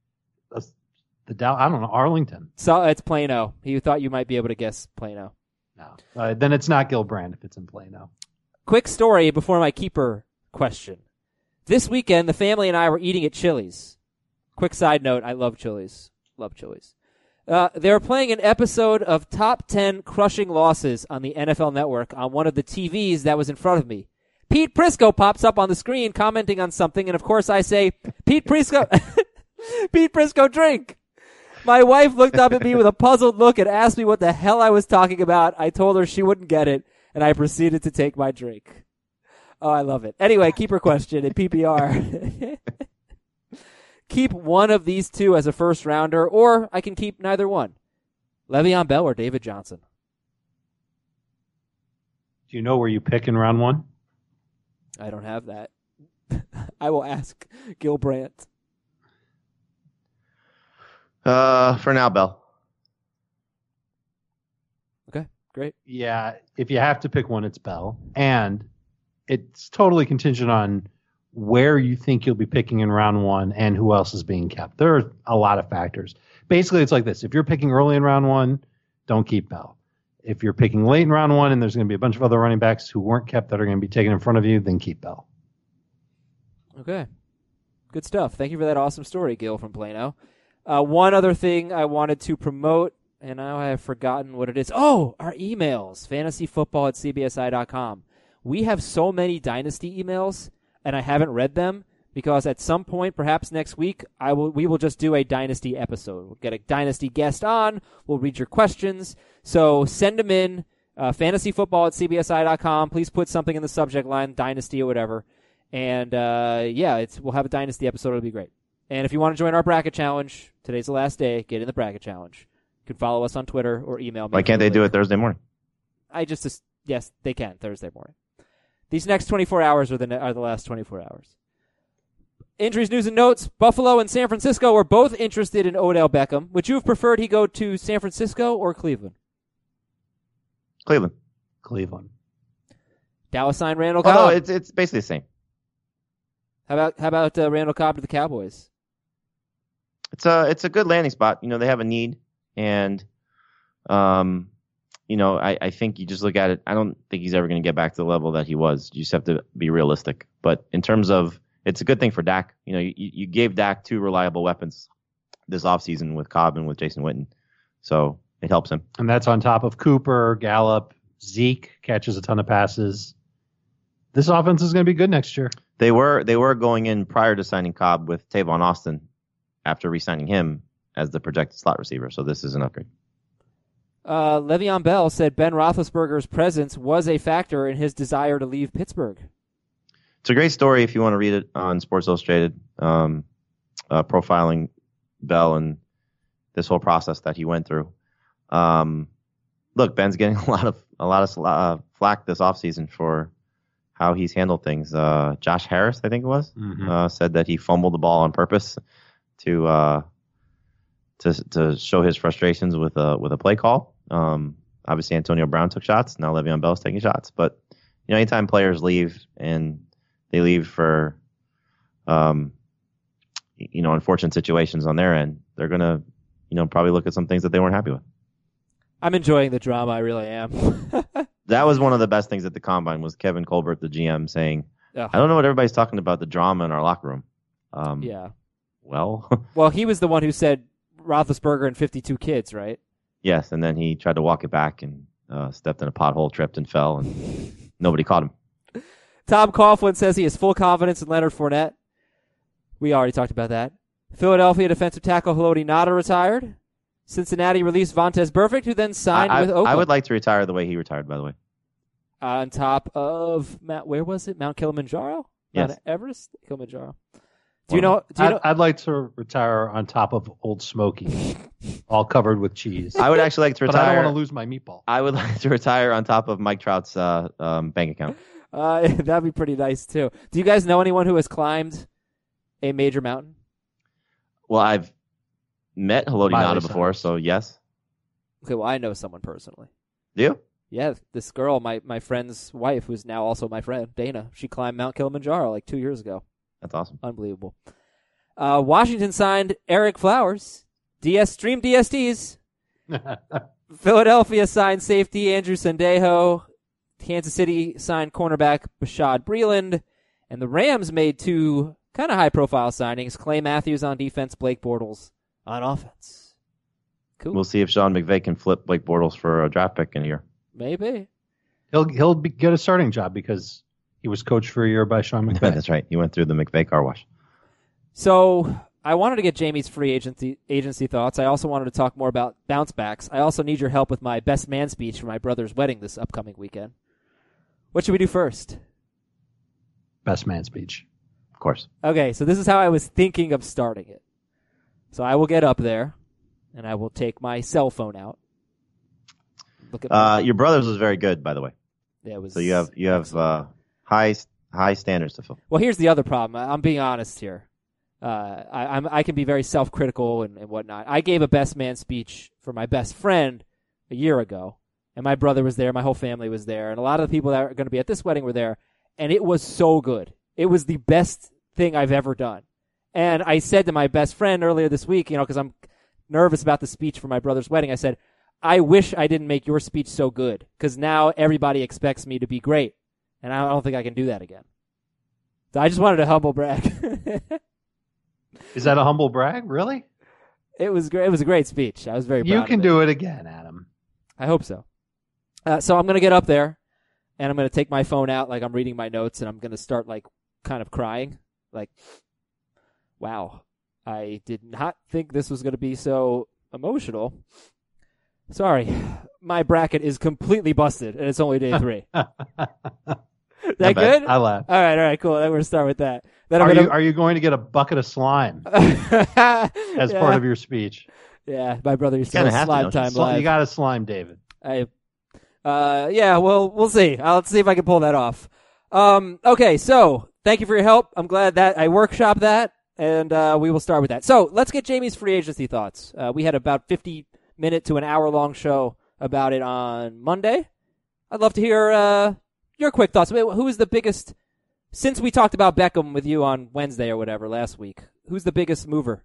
E: don't know, Arlington.
C: So it's Plano. He thought you might be able to guess Plano.
E: No. Then it's not Gil Brandt if it's in Plano.
C: Quick story before my keeper question. This weekend, the family and I were eating at Chili's. Quick side note, I love Chili's. Love Chili's. They were playing an episode of Top 10 Crushing Losses on the NFL Network on one of the TVs that was in front of me. Pete Prisco pops up on the screen commenting on something, and of course I say, Pete Prisco, Pete Prisco, drink. My wife looked up at me with a puzzled look and asked me what the hell I was talking about. I told her she wouldn't get it, and I proceeded to take my drink. Oh, I love it. Anyway, keeper question in PPR. Keep one of these two as a first rounder, or I can keep neither one. Le'Veon Bell or David Johnson.
E: Do you know where you pick in round one?
C: I don't have that. I will ask Gil Brandt.
D: For now, Bell.
C: Okay, great.
E: Yeah, if you have to pick one, it's Bell. And it's totally contingent on where you think you'll be picking in round one and who else is being kept. There are a lot of factors. Basically, it's like this. If you're picking early in round one, don't keep Bell. If you're picking late in round one and there's going to be a bunch of other running backs who weren't kept that are going to be taken in front of you, then keep Bell.
C: Okay. Good stuff. Thank you for that awesome story, Gil from Plano. One other thing I wanted to promote, and now I have forgotten what it is. Oh, our emails, fantasyfootball@cbsi.com. We have so many Dynasty emails, and I haven't read them because at some point, perhaps next week, we will just do a Dynasty episode. We'll get a Dynasty guest on. We'll read your questions. So send them in, fantasyfootball@cbsi.com. Please put something in the subject line, Dynasty or whatever. And, we'll have a Dynasty episode. It'll be great. And if you want to join our bracket challenge, today's the last day. Get in the bracket challenge. You can follow us on Twitter or email me.
D: Why can't they do it Thursday morning?
C: Yes, they can, Thursday morning. These next 24 hours are the last 24 hours. Injuries, news, and notes. Buffalo and San Francisco are both interested in Odell Beckham. Would you have preferred he go to San Francisco or Cleveland?
D: Cleveland.
C: Dallas signed Randall Cobb.
D: Oh, it's basically the same.
C: How about Randall Cobb to the Cowboys?
D: It's a good landing spot. They have a need, and I think you just look at it. I don't think he's ever going to get back to the level that he was. You just have to be realistic. But in terms of, it's a good thing for Dak. You gave Dak two reliable weapons this offseason with Cobb and with Jason Witten. So it helps him.
E: And that's on top of Cooper, Gallup, Zeke catches a ton of passes. This offense is going to be good next year.
D: They were going in prior to signing Cobb with Tavon Austin after re-signing him as the projected slot receiver. So this is an upgrade.
C: Le'Veon Bell said Ben Roethlisberger's presence was a factor in his desire to leave Pittsburgh.
D: It's a great story if you want to read it on Sports Illustrated, profiling Bell and this whole process that he went through. Look, Ben's getting a lot of flack this offseason for how he's handled things. Josh Harris, I think it was, said that he fumbled the ball on purpose to show his frustrations with a play call. Obviously, Antonio Brown took shots. Now Le'Veon Bell's taking shots. But anytime players leave and they leave for unfortunate situations on their end, they're gonna probably look at some things that they weren't happy with.
C: I'm enjoying the drama. I really am.
D: That was one of the best things at the Combine was Kevin Colbert, the GM, saying,
C: Ugh.
D: I don't know what everybody's talking about, the drama in our locker room.
C: Yeah.
D: Well,
C: Well, he was the one who said Roethlisberger and 52 kids, right?
D: yes, and then he tried to walk it back and stepped in a pothole, tripped and fell, and nobody caught him.
C: Tom Coughlin says he has full confidence in Leonard Fournette. We already talked about that. Philadelphia defensive tackle Haloti Ngata retired. Cincinnati released Vontaze Burfict, who then signed with Oakland.
D: I would like to retire the way he retired, by the way.
C: On top of where was it? Mount Kilimanjaro?
D: Yes.
C: Mount Everest? Kilimanjaro. Do you know?
E: I'd like to retire on top of Old Smoky, all covered with cheese.
D: I would actually like to
E: but I
D: retire.
E: don't want to lose my meatball.
D: I would like to retire on top of Mike Trout's bank account.
C: That'd be pretty nice, too. Do you guys know anyone who has climbed a major mountain?
D: Well, I've met Haloti
E: Miley
D: Ngata before,
E: Cyrus.
D: so yes.
C: Okay, well, I know someone personally.
D: Do you?
C: Yeah, this girl, my friend's wife, who's now also my friend, Dana, she climbed Mount Kilimanjaro like 2 years ago.
D: That's awesome.
C: Unbelievable. Washington signed Eric Flowers. Stream DSDs. Philadelphia signed safety Andrew Sandejo. Kansas City signed cornerback Bashad Breeland. And the Rams made two kind of high-profile signings. Clay Matthews on defense, Blake Bortles on offense. Cool.
D: We'll see if Sean McVay can flip Blake Bortles for a draft pick in a year.
C: Maybe.
E: He'll get a starting job because he was coached for a year by Sean McVay.
D: That's right. He went through the McVay car wash.
C: So I wanted to get Jamie's free agency thoughts. I also wanted to talk more about bounce backs. I also need your help with my best man speech for my brother's wedding this upcoming weekend. What should we do first?
E: Best man speech.
D: Of course.
C: Okay, so this is how I was thinking of starting it. So I will get up there, and I will take my cell phone out. Look at
D: Your brother's was very good, by the way.
C: it was
D: So you have high standards to fill.
C: Well, here's the other problem. I'm being honest here. I can be very self-critical and whatnot. I gave a best man speech for my best friend a year ago, and my brother was there, my whole family was there, and a lot of the people that are going to be at this wedding were there, and it was so good. It was the best thing I've ever done. And I said to my best friend earlier this week, because I'm nervous about the speech for my brother's wedding, I said, I wish I didn't make your speech so good, because now everybody expects me to be great, and I don't think I can do that again. So I just wanted to humble brag.
E: Is that a humble brag? Really?
C: It was great. It was a great speech. I was very proud
E: You
C: of
E: can
C: it.
E: do it again, Adam.
C: I hope so. So I'm going to get up there, and I'm going to take my phone out like I'm reading my notes, and I'm going to start like kind of crying. Like, wow, I did not think this was going to be so emotional. Sorry, my bracket is completely busted, and it's only day 3. Is that good?
E: I laugh.
C: All right, cool. Then we're going to start with that. Then
E: Are you going to get a bucket of slime as part of your speech?
C: Yeah, my brother used to
D: kinda
C: have
D: have to,
C: slime
D: don't you?
C: time live.
E: You got to slime, David.
C: Yeah, well, we'll see. Let's see if I can pull that off. Okay, so thank you for your help. I'm glad that I workshopped that, and we will start with that. So let's get Jamie's free agency thoughts. We had about 50-minute to an hour-long show about it on Monday. I'd love to hear your quick thoughts. Who is the biggest, since we talked about Beckham with you on Wednesday or whatever last week, who's the biggest mover?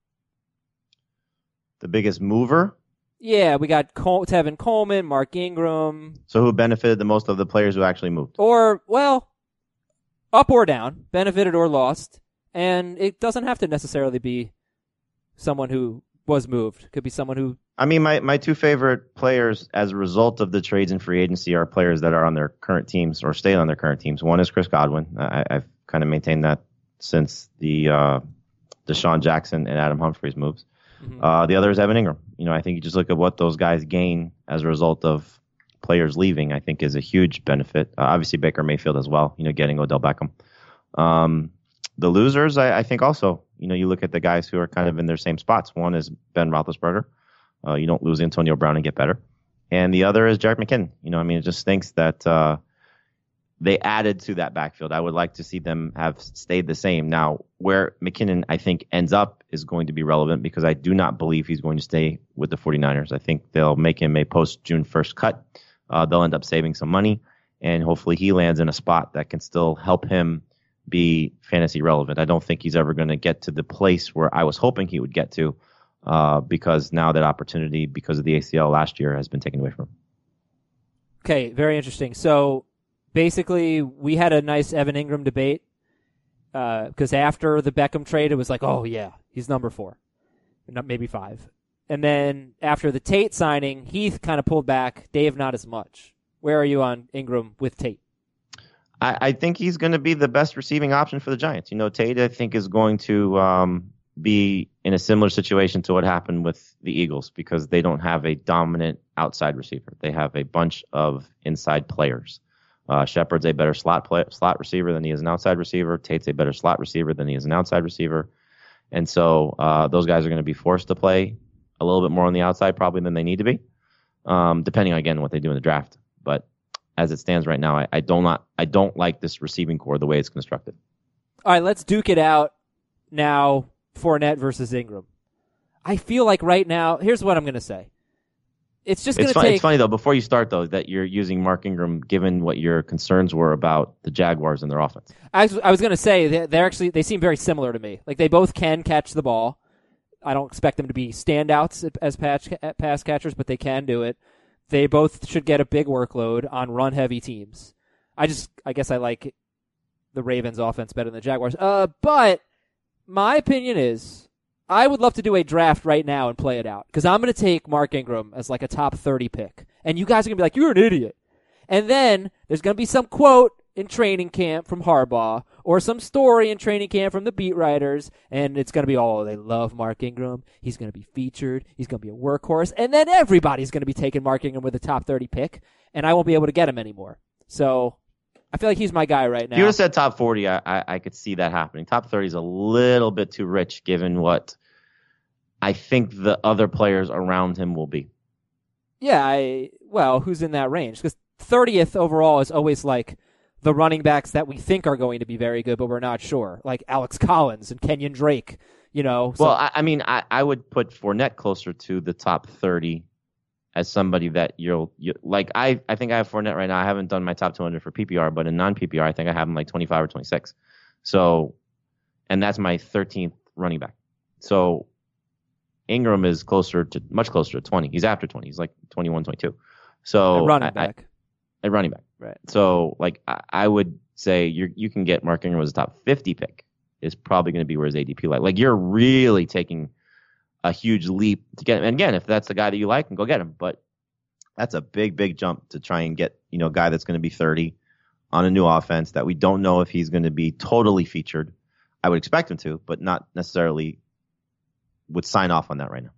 D: The biggest mover?
C: Yeah, we got Tevin Coleman, Mark Ingram.
D: So who benefited the most of the players who actually moved?
C: Or, well, up or down, benefited or lost. And it doesn't have to necessarily be someone who was moved. It could be someone who...
D: I mean, my two favorite players as a result of the trades in free agency are players that are on their current teams or stay on their current teams. One is Chris Godwin. I've kind of maintained that since the Deshaun Jackson and Adam Humphries moves. Mm-hmm. The other is Evan Ingram. I think you just look at what those guys gain as a result of players leaving, I think is a huge benefit. Obviously Baker Mayfield as well, getting Odell Beckham. The losers, I think also, you look at the guys who are kind of in their same spots. One is Ben Roethlisberger. You don't lose Antonio Brown and get better. And the other is Jerick McKinnon. It just stinks that they added to that backfield. I would like to see them have stayed the same. Now, where McKinnon, I think, ends up is going to be relevant because I do not believe he's going to stay with the 49ers. I think they'll make him a post-June 1st cut. They'll end up saving some money, and hopefully he lands in a spot that can still help him be fantasy relevant. I don't think he's ever going to get to the place where I was hoping he would get to because now that opportunity, because of the ACL last year, has been taken away from him.
C: Okay, very interesting. So basically, we had a nice Evan Ingram debate because after the Beckham trade, it was like, oh, yeah, he's number 4, maybe 5. And then after the Tate signing, Heath kind of pulled back. Dave, not as much. Where are you on Ingram with Tate?
D: I think he's going to be the best receiving option for the Giants. Tate, I think, is going to be in a similar situation to what happened with the Eagles because they don't have a dominant outside receiver. They have a bunch of inside players. Shepard's a better slot receiver than he is an outside receiver. Tate's a better slot receiver than he is an outside receiver. And so those guys are going to be forced to play a little bit more on the outside probably than they need to be, depending on, again, what they do in the draft. But as it stands right now, I don't like this receiving core the way it's constructed.
C: All right, let's duke it out now. Fournette versus Ingram. I feel like right now, here's what I'm going to say. It's just going to take...
D: It's funny, though, before you start, though, that you're using Mark Ingram given what your concerns were about the Jaguars and their offense.
C: I was going to say, they seem very similar to me. Like, they both can catch the ball. I don't expect them to be standouts as pass catchers, but they can do it. They both should get a big workload on run-heavy teams. I guess I like the Ravens' offense better than the Jaguars. But my opinion is I would love to do a draft right now and play it out because I'm going to take Mark Ingram as like a top 30 pick. And you guys are going to be like, you're an idiot. And then there's going to be some quote in training camp from Harbaugh or some story in training camp from the beat writers, and it's going to be, oh, they love Mark Ingram. He's going to be featured. He's going to be a workhorse. And then everybody's going to be taking Mark Ingram with a top 30 pick, and I won't be able to get him anymore. So I feel like he's my guy right now.
D: If you would have said top 40, I could see that happening. Top 30 is a little bit too rich given what I think the other players around him will be.
C: Yeah, who's in that range? Because 30th overall is always like the running backs that we think are going to be very good, but we're not sure. Like Alex Collins and Kenyon Drake, So.
D: Well, I would put Fournette closer to the top 30 as somebody that you like. I think I have Fournette right now. I haven't done my top 200 for PPR, but in non-PPR, I think I have him like 25 or 26. So, and that's my 13th running back. So Ingram is much closer to 20. He's after 20. He's like 21, 22. So
C: a running back.
D: A running back.
C: Right.
D: So, like, I would say you can get Mark Ingram as a top 50 pick is probably going to be where his ADP lies. Like, you're really taking a huge leap to get him. And again, if that's the guy that you like, then go get him. But that's a big, big jump to try and get, a guy that's going to be 30 on a new offense that we don't know if he's going to be totally featured. I would expect him to, but not necessarily would sign off on that right now.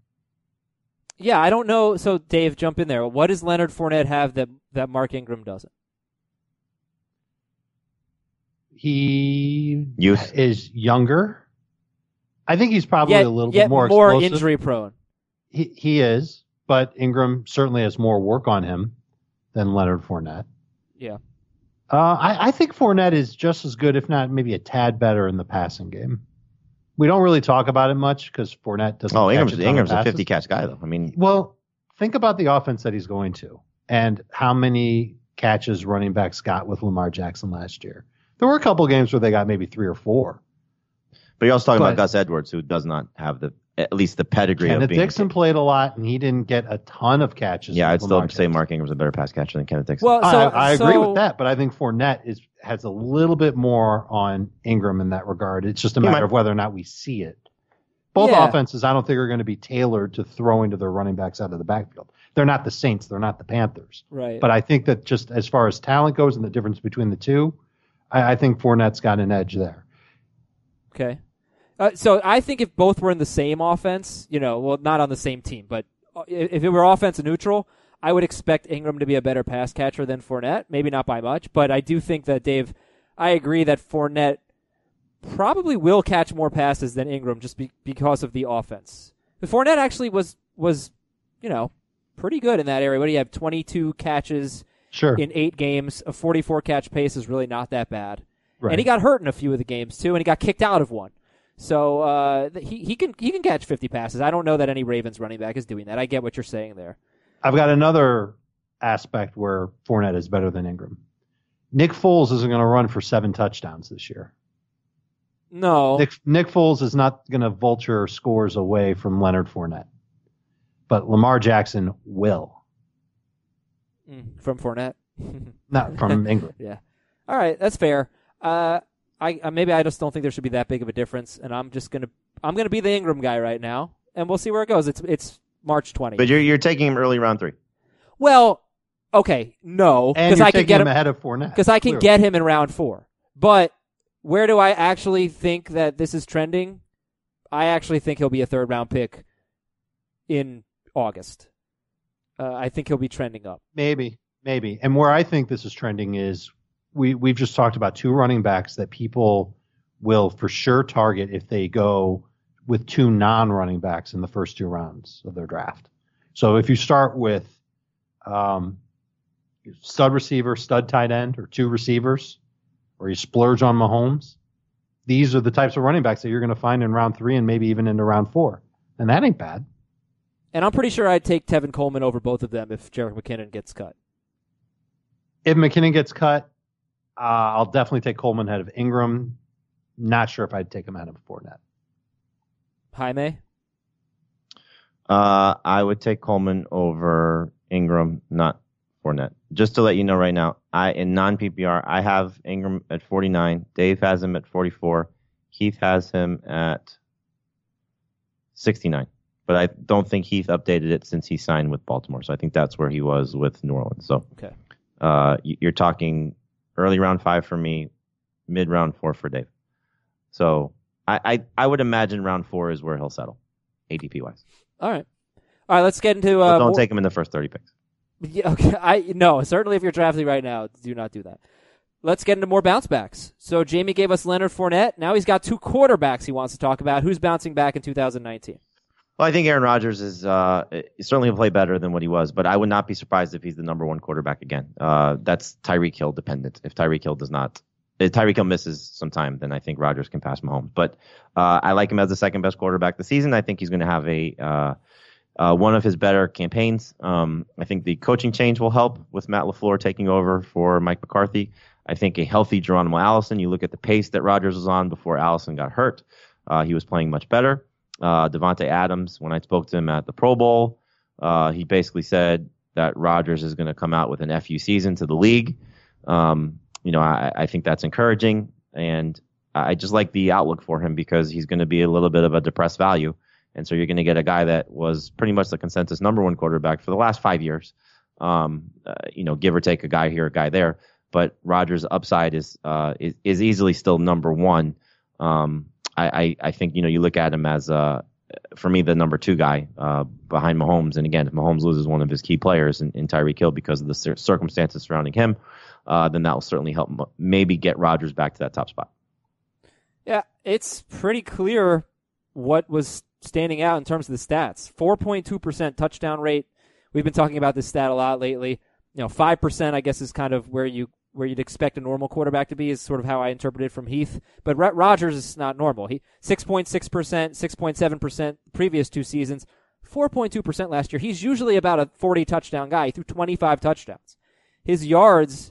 C: Yeah, I don't know. So, Dave, jump in there. What does Leonard Fournette have that Mark Ingram doesn't?
E: He is younger. I think he's probably a little bit more explosive.
C: Injury prone.
E: He is, but Ingram certainly has more work on him than Leonard Fournette.
C: Yeah.
E: I think Fournette is just as good, if not maybe a tad better in the passing game. We don't really talk about it much because Fournette doesn't. Oh,
D: Ingram's a 50 catch guy, though. I mean,
E: well, think about the offense that he's going to and how many catches running backs got with Lamar Jackson last year. There were a couple games where they got maybe 3 or 4.
D: But you're also talking about Gus Edwards, who does not have at least the pedigree
E: Kenneth
D: of being.
E: Dixon played a lot, and he didn't get a ton of catches.
D: Yeah, I'd still say Mark Ingram's a better pass catcher than Kenneth Dixon.
C: Well,
E: I agree with that, but I think Fournette has a little bit more on Ingram in that regard. It's just a matter of whether or not we see it. Both offenses, I don't think, are going to be tailored to throwing to their running backs out of the backfield. They're not the Saints. They're not the Panthers.
C: Right.
E: But I think that just as far as talent goes and the difference between the two, I think Fournette's got an edge there.
C: Okay. So I think if both were in the same offense, not on the same team, but if it were offense neutral, I would expect Ingram to be a better pass catcher than Fournette. Maybe not by much, but I do think that, Dave, I agree that Fournette probably will catch more passes than Ingram just because of the offense. But Fournette actually was pretty good in that area. What do you have? 22 catches in 8 games. A 44 catch pace is really not that bad. Right. And he got hurt in a few of the games too, and he got kicked out of one. So he can catch 50 passes. I don't know that any Ravens running back is doing that. I get what you're saying there.
E: I've got another aspect where Fournette is better than Ingram. Nick Foles isn't going to run for 7 touchdowns this year.
C: No.
E: Nick Foles is not going to vulture scores away from Leonard Fournette. But Lamar Jackson will.
C: From Fournette.
E: Not from Ingram.
C: Yeah. All right, that's fair. Maybe I just don't think there should be that big of a difference, and I'm gonna be the Ingram guy right now, and we'll see where it goes. It's March 20th.
D: But you're taking him early round 3.
C: Well, okay, no,
E: And I can get him ahead of Fournette.
C: Because I can get him in round 4. But where do I actually think that this is trending? I actually think he'll be a third-round pick in August. I think he'll be trending up.
E: Maybe. And where I think this is trending is we've just talked about 2 running backs that people will for sure target if they go with 2 non-running backs in the first 2 rounds of their draft. So if you start with stud receiver, stud tight end, or 2 receivers, or you splurge on Mahomes, these are the types of running backs that you're going to find in round 3 and maybe even into round 4. And that ain't bad.
C: And I'm pretty sure I'd take Tevin Coleman over both of them if Jerick McKinnon gets cut.
E: If McKinnon gets cut, I'll definitely take Coleman ahead of Ingram. Not sure if I'd take him ahead of Fournette.
C: Jaime?
D: I would take Coleman over Ingram, not Fournette. Just to let you know right now, in non-PPR, I have Ingram at 49. Dave has him at 44. Heath has him at 69. But I don't think Heath updated it since he signed with Baltimore. So I think that's where he was with New Orleans. So
C: okay.
D: You're talking early round 5 for me, mid round 4 for Dave. So I would imagine round 4 is where he'll settle, ADP wise.
C: All right, let's get into.
D: Don't take him in the first 30 picks.
C: Yeah, okay. No, certainly if you're drafting right now, do not do that. Let's get into more bounce backs. So Jamie gave us Leonard Fournette. Now he's got 2 quarterbacks he wants to talk about. Who's bouncing back in 2019?
D: Well, I think Aaron Rodgers is certainly will play better than what he was, but I would not be surprised if he's the number 1 quarterback again. That's Tyreek Hill dependent. If Tyreek Hill misses some time, then I think Rodgers can pass Mahomes. But I like him as the second best quarterback this season. I think he's going to have one of his better campaigns. I think the coaching change will help with Matt LaFleur taking over for Mike McCarthy. I think a healthy Geronimo Allison. You look at the pace that Rodgers was on before Allison got hurt. He was playing much better. Devontae Adams, when I spoke to him at the Pro Bowl, he basically said that Rodgers is going to come out with an FU season to the league. I think that's encouraging, and I just like the outlook for him because he's going to be a little bit of a depressed value. And so you're going to get a guy that was pretty much the consensus number 1 quarterback for the last 5 years, give or take a guy here, a guy there. But Rodgers' upside is easily still number 1. I think, you look at him as, for me, the number 2 guy behind Mahomes. And again, if Mahomes loses one of his key players in Tyreek Hill because of the circumstances surrounding him, then that will certainly help maybe get Rodgers back to that top spot. Yeah,
C: it's pretty clear what was standing out in terms of the stats. 4.2% touchdown rate. We've been talking about this stat a lot lately. 5% I guess is kind of where you'd expect a normal quarterback to be, is sort of how I interpret it from Heath. But Rodgers is not normal. He 6.6%, 6.7% previous 2 seasons, 4.2% last year. He's usually about a 40 touchdown guy. He threw 25 touchdowns. His yards,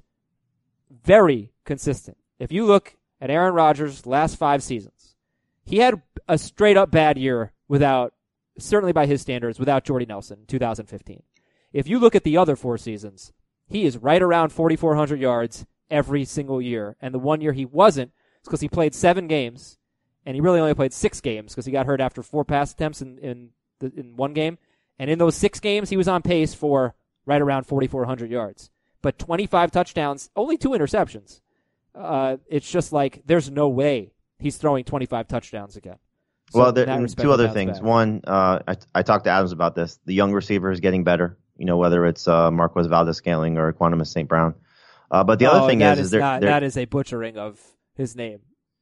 C: very consistent. If you look at Aaron Rodgers' last 5 seasons, he had a straight up bad year certainly by his standards, without Jordy Nelson in 2015. If you look at the other 4 seasons, he is right around 4,400 yards every single year. And the one year he wasn't is because he played 7 games, and he really only played 6 games because he got hurt after 4 pass attempts in one game. And in those 6 games, he was on pace for right around 4,400 yards. But 25 touchdowns, only 2 interceptions. It's just like there's no way he's throwing 25 touchdowns again. So
D: well, there are 2 other things.
C: Back.
D: One, I talked to Adams about this. The young receiver is getting better. Whether it's Marquez Valdes-Scantling or Equanimus St. Brown. But the other thing is
C: that is a butchering of his name.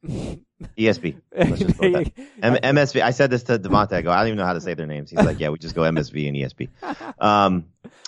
D: ESV. Let's just go with that. MSV. I said this to Devontae. I don't even know how to say their names. He's like, yeah, we just go MSV and ESV.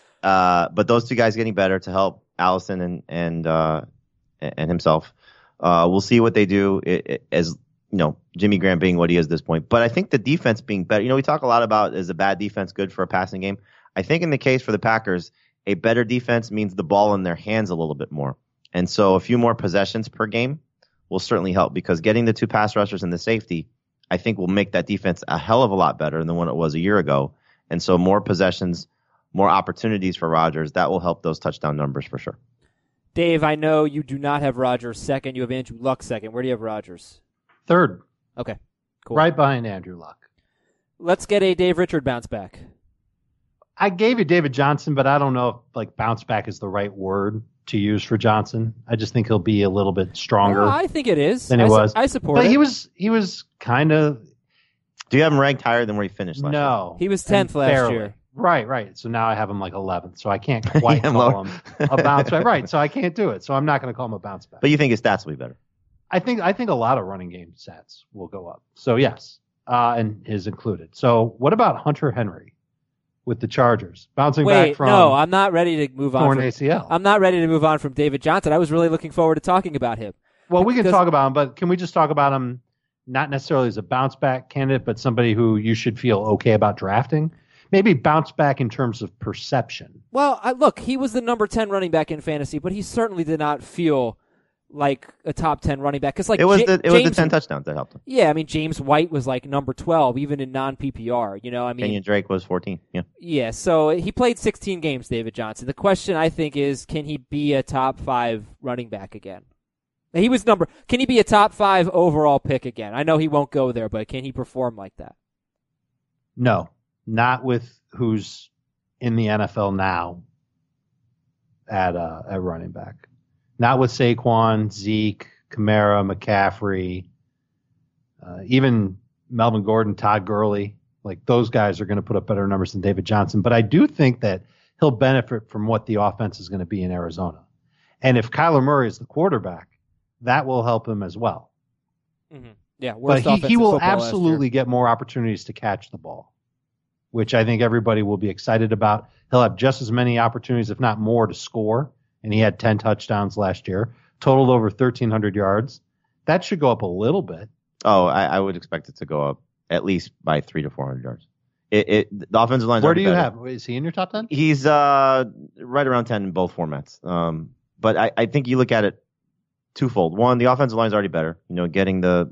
D: But those 2 guys getting better to help Allison and himself. We'll see what they do as Jimmy Graham being what he is at this point. But I think the defense being better. We talk a lot about, is a bad defense good for a passing game? I think in the case for the Packers, a better defense means the ball in their hands a little bit more. And so a few more possessions per game will certainly help, because getting the 2 pass rushers and the safety, I think, will make that defense a hell of a lot better than when it was a year ago. And so more possessions more opportunities for Rodgers, that will help those touchdown numbers for sure.
C: Dave, I know you do not have Rodgers second. You have Andrew Luck second. Where do you have Rodgers?
E: Third.
C: Okay, cool.
E: Right behind Andrew Luck.
C: Let's get a Dave Richard bounce back.
E: I gave you David Johnson, but I don't know if bounce back is the right word to use for Johnson. I just think he'll be a little bit stronger.
C: I think it is.
E: Than he was.
C: I support
E: but
C: it.
E: He was kind of.
D: Do you have him ranked higher than where he finished last year?
E: No.
C: He was 10th last
E: barely.
C: year.
E: Right. So now I have him like 11th. So I can't quite
D: Yeah,
E: call him a bounce back. Right. So I can't do it. So I'm not going to call him a bounce back.
D: But you think his stats will be better?
E: I think a lot of running game stats will go up. So yes, and his included. So what about Hunter Henry with the Chargers bouncing back from?
C: No, I'm not ready to move on.
E: Torn
C: from,
E: ACL.
C: I'm not ready to move on from David Johnson. I was really looking forward to talking about him.
E: Well, we can talk about him, but can we just talk about him not necessarily as a bounce back candidate, but somebody who you should feel okay about drafting? Maybe bounce back in terms of perception.
C: Well, look, he was the number 10 running back in fantasy, but he certainly did not feel like a top 10 running back. Cause like
D: it was the 10 touchdowns that helped him.
C: Yeah, I mean, James White was like number 12, even in non-PPR. You know, I mean,
D: Kenyon Drake was 14. Yeah.
C: Yeah, so he played 16 games, David Johnson. The question, I think, is can he be a top 5 running back again? Can he be a top 5 overall pick again? I know he won't go there, but can he perform like that?
E: No, not with who's in the NFL now at running back. Not with Saquon, Zeke, Kamara, McCaffrey, even Melvin Gordon, Todd Gurley. Like those guys are going to put up better numbers than David Johnson. But I do think that he'll benefit from what the offense is going to be in Arizona. And if Kyler Murray is the quarterback, that will help him as well.
C: Mm-hmm. Yeah,
E: but he will absolutely get more opportunities to catch the ball, which I think everybody will be excited about. He'll have just as many opportunities, if not more, to score. And he had 10 touchdowns last year, totaled over 1,300 yards. That should go up a little bit.
D: Oh, I would expect it to go up at least by 300 to 400 yards. The offensive line.
E: Where do you have? Is he in your top 10?
D: He's right around 10 in both formats. But I think you look at it twofold. One, the offensive line is already better. You know, getting the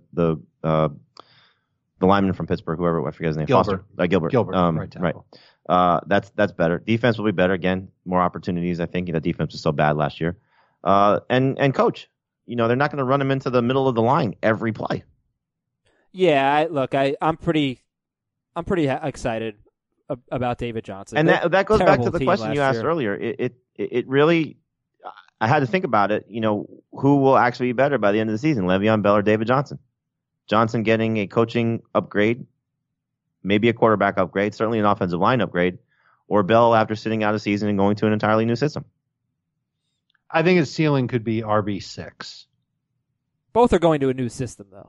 D: lineman from Pittsburgh, whoever, I forget his name.
E: Gilbert.
D: Gilbert.
E: Right tackle.
D: Right. That's better. Defense will be better. Again, more opportunities. I think the defense was so bad last year. And coach, you know, they're not going to run him into the middle of the line every play.
C: Yeah, I'm pretty excited about David Johnson.
D: And that goes back to the question you asked
C: year.
D: earlier. It really, I had to think about it. You know, who will actually be better by the end of the season, Le'Veon Bell or David Johnson? Johnson getting a coaching upgrade, maybe a quarterback upgrade, certainly an offensive line upgrade, or Bell after sitting out a season and going to an entirely new system.
E: I think his ceiling could be RB6.
C: Both are going to a new system, though.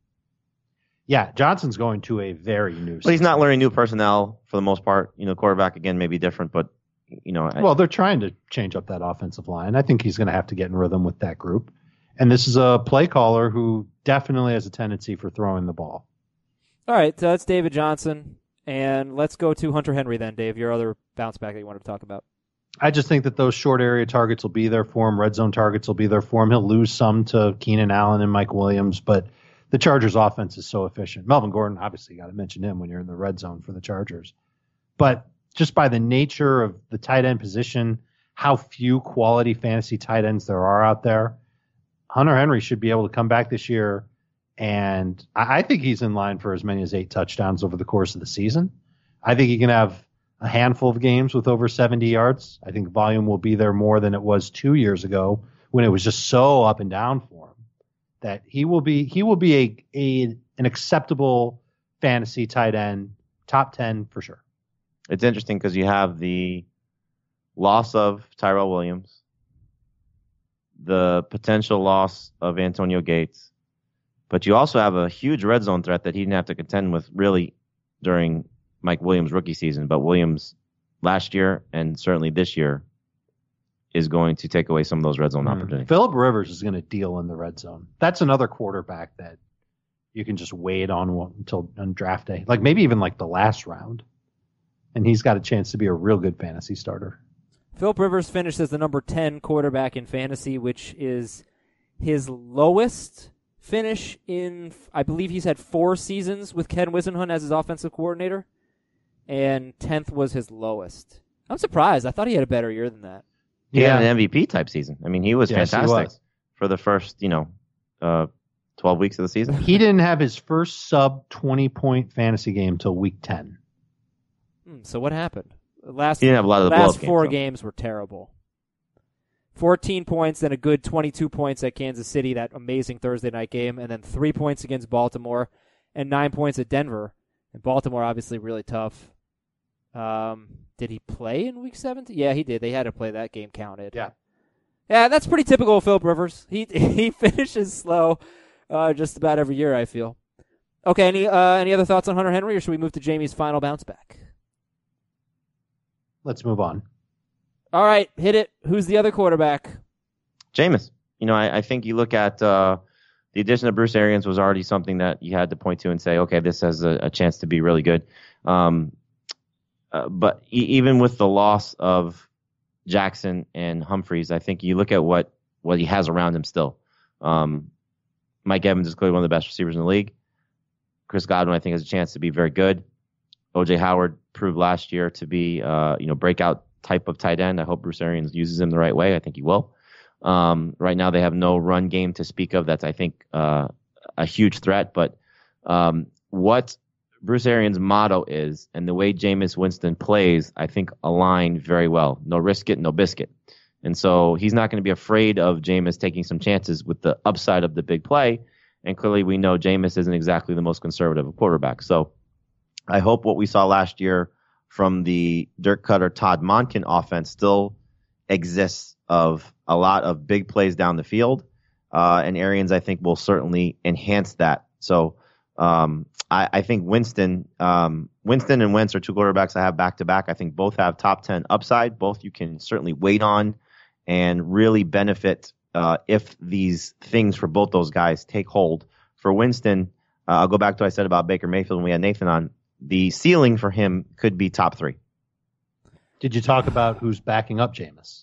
E: Yeah, Johnson's going to a very new system.
D: But he's not learning new personnel for the most part. You know, quarterback, again, may be different, but, you know.
E: Well, they're trying to change up that offensive line. I think he's going to have to get in rhythm with that group. And this is a play caller who definitely has a tendency for throwing the ball.
C: All right, so that's David Johnson. And let's go to Hunter Henry then, Dave, your other bounce back that you wanted to talk about.
E: I just think that those short area targets will be there for him. Red zone targets will be there for him. He'll lose some to Keenan Allen and Mike Williams, but the Chargers offense is so efficient. Melvin Gordon, obviously, got to mention him when you're in the red zone for the Chargers. But just by the nature of the tight end position, how few quality fantasy tight ends there are out there, Hunter Henry should be able to come back this year, and I think he's in line for as many as 8 touchdowns over the course of the season. I think he can have a handful of games with over 70 yards. I think volume will be there more than it was 2 years ago when it was just so up and down for him. That he will be an acceptable fantasy tight end, top 10 for sure.
D: It's interesting because you have the loss of Tyrell Williams, the potential loss of Antonio Gates, but you also have a huge red zone threat that he didn't have to contend with really during Mike Williams' rookie season. But Williams last year and certainly this year is going to take away some of those red zone opportunities.
E: Phillip Rivers is going to deal in the red zone. That's another quarterback that you can just wait on until on draft day, like maybe even like the last round, and he's got a chance to be a real good fantasy starter.
C: Phillip Rivers finished as the number 10 quarterback in fantasy, which is his lowest finish in, I believe he's had 4 seasons with Ken Whisenhunt as his offensive coordinator, and 10th was his lowest. I'm surprised. I thought he had a better year than that.
D: He had an MVP type season. I mean, he was
E: Yes, he
D: fantastic
E: was.
D: for the first, 12 weeks of the season.
E: He didn't have his first sub 20-point fantasy game till week 10.
C: So what happened?
D: He didn't have a lot of the blow-up
C: last four
D: games, though.
C: games were terrible. 14 points, then a good 22 points at Kansas City, that amazing Thursday night game, and then 3 points against Baltimore and 9 points at Denver. And Baltimore, obviously, really tough. Did he play in Week 17? Yeah, he did. They had to play that game counted.
E: Yeah.
C: Yeah, that's pretty typical of Philip Rivers. He finishes slow just about every year, I feel. Okay, any other thoughts on Hunter Henry, or should we move to Jamie's final bounce back?
E: Let's move on.
C: All right, hit it. Who's the other quarterback?
D: Jameis. I think you look at the addition of Bruce Arians was already something that you had to point to and say, okay, this has a chance to be really good. But even with the loss of Jackson and Humphreys, I think you look at what he has around him still. Mike Evans is clearly one of the best receivers in the league. Chris Godwin, I think, has a chance to be very good. O.J. Howard proved last year to be, breakout type of tight end. I hope Bruce Arians uses him the right way. I think he will. Right now, they have no run game to speak of. That's, I think, a huge threat. But what Bruce Arians' motto is, and the way Jameis Winston plays, I think align very well. No risk it, no biscuit. And so he's not going to be afraid of Jameis taking some chances with the upside of the big play. And clearly we know Jameis isn't exactly the most conservative of quarterbacks. So I hope what we saw last year from the Dirk Cutter, Todd Monken offense still exists of a lot of big plays down the field. And Arians, I think, will certainly enhance that. So I think Winston and Wentz are two quarterbacks I have back-to-back. I think both have top 10 upside. Both you can certainly wait on and really benefit if these things for both those guys take hold. For Winston, I'll go back to what I said about Baker Mayfield when we had Nathan on. The ceiling for him could be top 3.
E: Did you talk about who's backing up Jameis?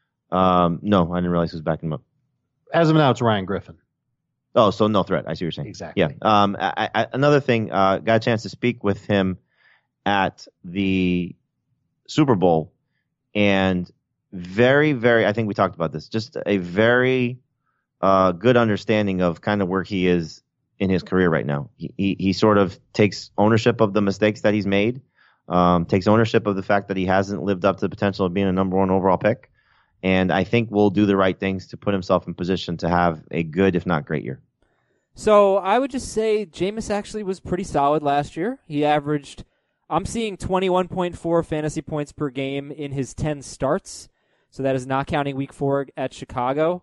D: No, I didn't realize who's backing him up.
E: As of now, it's Ryan Griffin.
D: Oh, so no threat. I see what you're saying.
E: Exactly.
D: Yeah. Another thing, got a chance to speak with him at the Super Bowl, and very, very, I think we talked about this, just a very good understanding of kind of where he is in his career right now. He sort of takes ownership of the mistakes that he's made, takes ownership of the fact that he hasn't lived up to the potential of being a number 1 overall pick. And I think will do the right things to put himself in position to have a good, if not great year.
C: So I would just say Jameis actually was pretty solid last year. He averaged, I'm seeing 21.4 fantasy points per game in his 10 starts. So that is not counting week 4 at Chicago.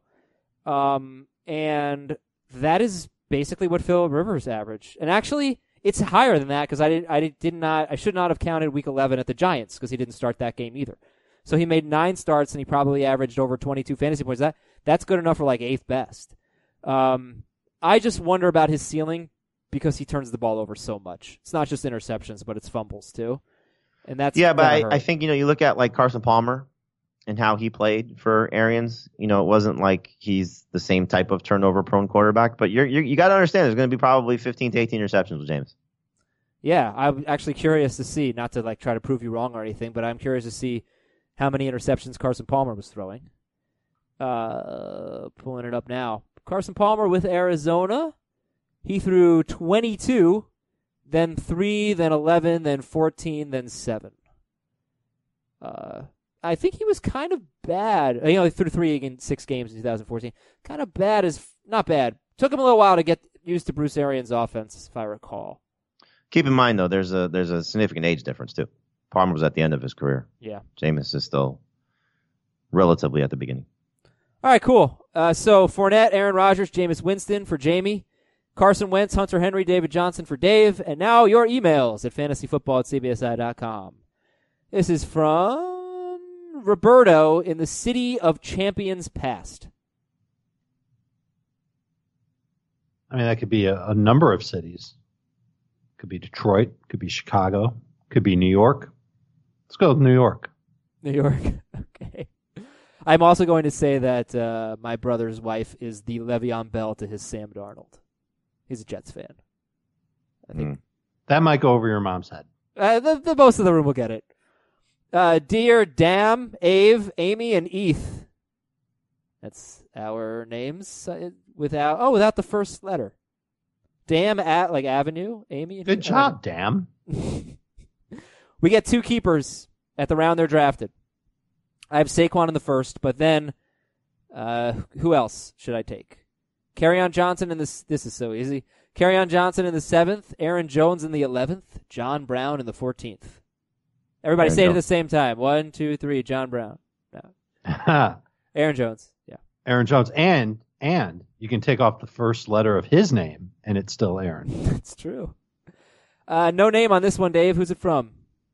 C: And that is basically what Philip Rivers averaged. And actually, it's higher than that because I should not have counted week 11 at the Giants because he didn't start that game either. So he made 9 starts and he probably averaged over 22 fantasy points. That's good enough for like 8th best. I just wonder about his ceiling because he turns the ball over so much. It's not just interceptions, but it's fumbles too. And that's
D: but I think you look at like Carson Palmer and how he played for Arians. It wasn't like he's the same type of turnover prone quarterback, but you got to understand there's going to be probably 15 to 18 interceptions with James.
C: Yeah, I'm actually curious to see, not to like try to prove you wrong or anything, but I'm curious to see how many interceptions Carson Palmer was throwing. Pulling it up now. Carson Palmer with Arizona, he threw 22, then 3, then 11, then 14, then 7. I think he was kind of bad. He only threw 3 in 6 games in 2014. Kind of bad is not bad. Took him a little while to get used to Bruce Arians' offense, if I recall.
D: Keep in mind though, there's a significant age difference too. Palmer was at the end of his career.
C: Yeah.
D: Jameis is still relatively at the beginning.
C: All right, cool. So Fournette, Aaron Rodgers, Jameis Winston for Jamie, Carson Wentz, Hunter Henry, David Johnson for Dave, and now your emails at fantasyfootball@cbsi.com. This is from Roberto in the City of Champions Past.
E: I mean, that could be a number of cities. Could be Detroit, could be Chicago, could be New York. Let's go with New York.
C: New York. Okay. I'm also going to say that my brother's wife is the Le'Veon Bell to his Sam Darnold. He's a Jets fan. I think
E: that might go over your mom's head.
C: the most of the room will get it. Dear Dam, Ave, Amy, and Eth. That's our names without the first letter. Dam at like Avenue, Amy. And
E: Good job, Dam.
C: We get 2 keepers at the round they're drafted. I have Saquon in the first, but then who else should I take? Kerryon Johnson in this is so easy. Kerryon Johnson in the 7th, Aaron Jones in the 11th, John Brown in the 14th. Everybody say it at the same time. 1, 2, 3, John Brown. No. Aaron Jones. Yeah.
E: Aaron Jones. And you can take off the first letter of his name, and it's still Aaron.
C: That's true. No name on this one, Dave. Who's it from?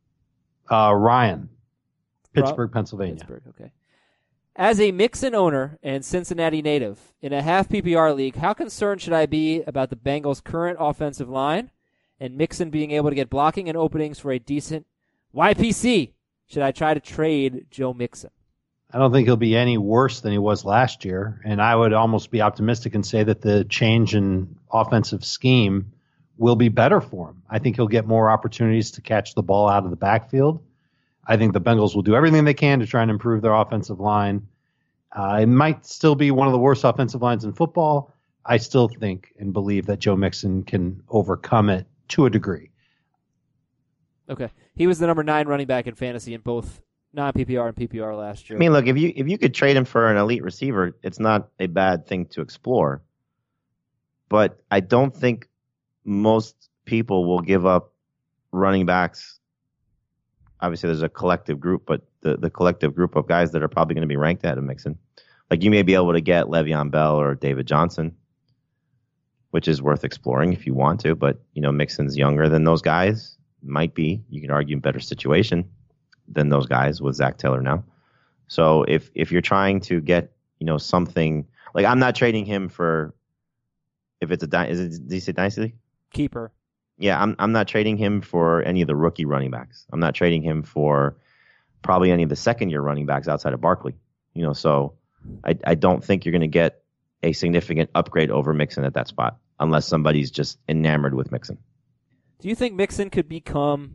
E: Ryan. Pittsburgh, Pennsylvania.
C: Pittsburgh, okay. As a Mixon owner and Cincinnati native in a half PPR league, how concerned should I be about the Bengals' current offensive line and Mixon being able to get blocking and openings for a decent YPC? Should I try to trade Joe Mixon?
E: I don't think he'll be any worse than he was last year, and I would almost be optimistic and say that the change in offensive scheme will be better for him. I think he'll get more opportunities to catch the ball out of the backfield. I think the Bengals will do everything they can to try and improve their offensive line. It might still be one of the worst offensive lines in football. I still think and believe that Joe Mixon can overcome it to a degree.
C: Okay. He was the number 9 running back in fantasy in both non-PPR and PPR last year.
D: I mean, look, if you could trade him for an elite receiver, it's not a bad thing to explore. But I don't think most people will give up running backs. Obviously, there's a collective group, but the collective group of guys that are probably going to be ranked ahead of Mixon. Like, you may be able to get Le'Veon Bell or David Johnson, which is worth exploring if you want to. But, Mixon's younger than those guys. Might be. You can argue in better situation than those guys with Zach Taylor now. So if you're trying to get, something, like, I'm not trading him for, if it's did you say dynasty?
C: Keeper.
D: Yeah, I'm not trading him for any of the rookie running backs. I'm not trading him for probably any of the second-year running backs outside of Barkley. So I don't think you're going to get a significant upgrade over Mixon at that spot unless somebody's just enamored with Mixon.
C: Do you think Mixon could become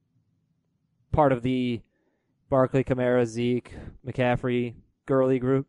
C: part of the Barkley, Kamara, Zeke, McCaffrey, Gurley group?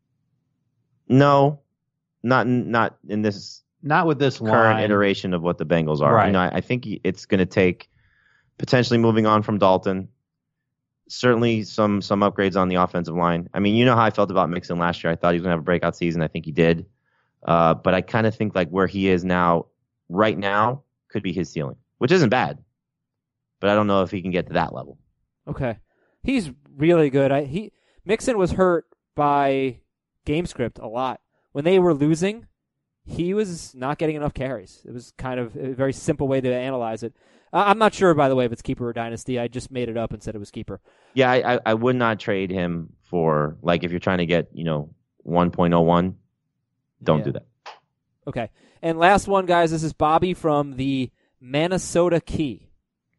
D: No, not in this.
E: Not with this
D: current
E: line.
D: Iteration of what the Bengals are.
E: Right.
D: I think it's going to take potentially moving on from Dalton. Certainly some upgrades on the offensive line. I mean, you know how I felt about Mixon last year. I thought he was going to have a breakout season. I think he did. But I kind of think like where he is now, right now, could be his ceiling, which isn't bad. But I don't know if he can get to that level.
C: Okay. He's really good. Mixon was hurt by game script a lot. When they were losing, he was not getting enough carries. It was kind of a very simple way to analyze it. I'm not sure, by the way, if it's keeper or dynasty. I just made it up and said it was keeper.
D: Yeah, I would not trade him for, like, if you're trying to get, 1.01, don't do that.
C: Okay. And last one, guys, this is Bobby from the Minnesota Key.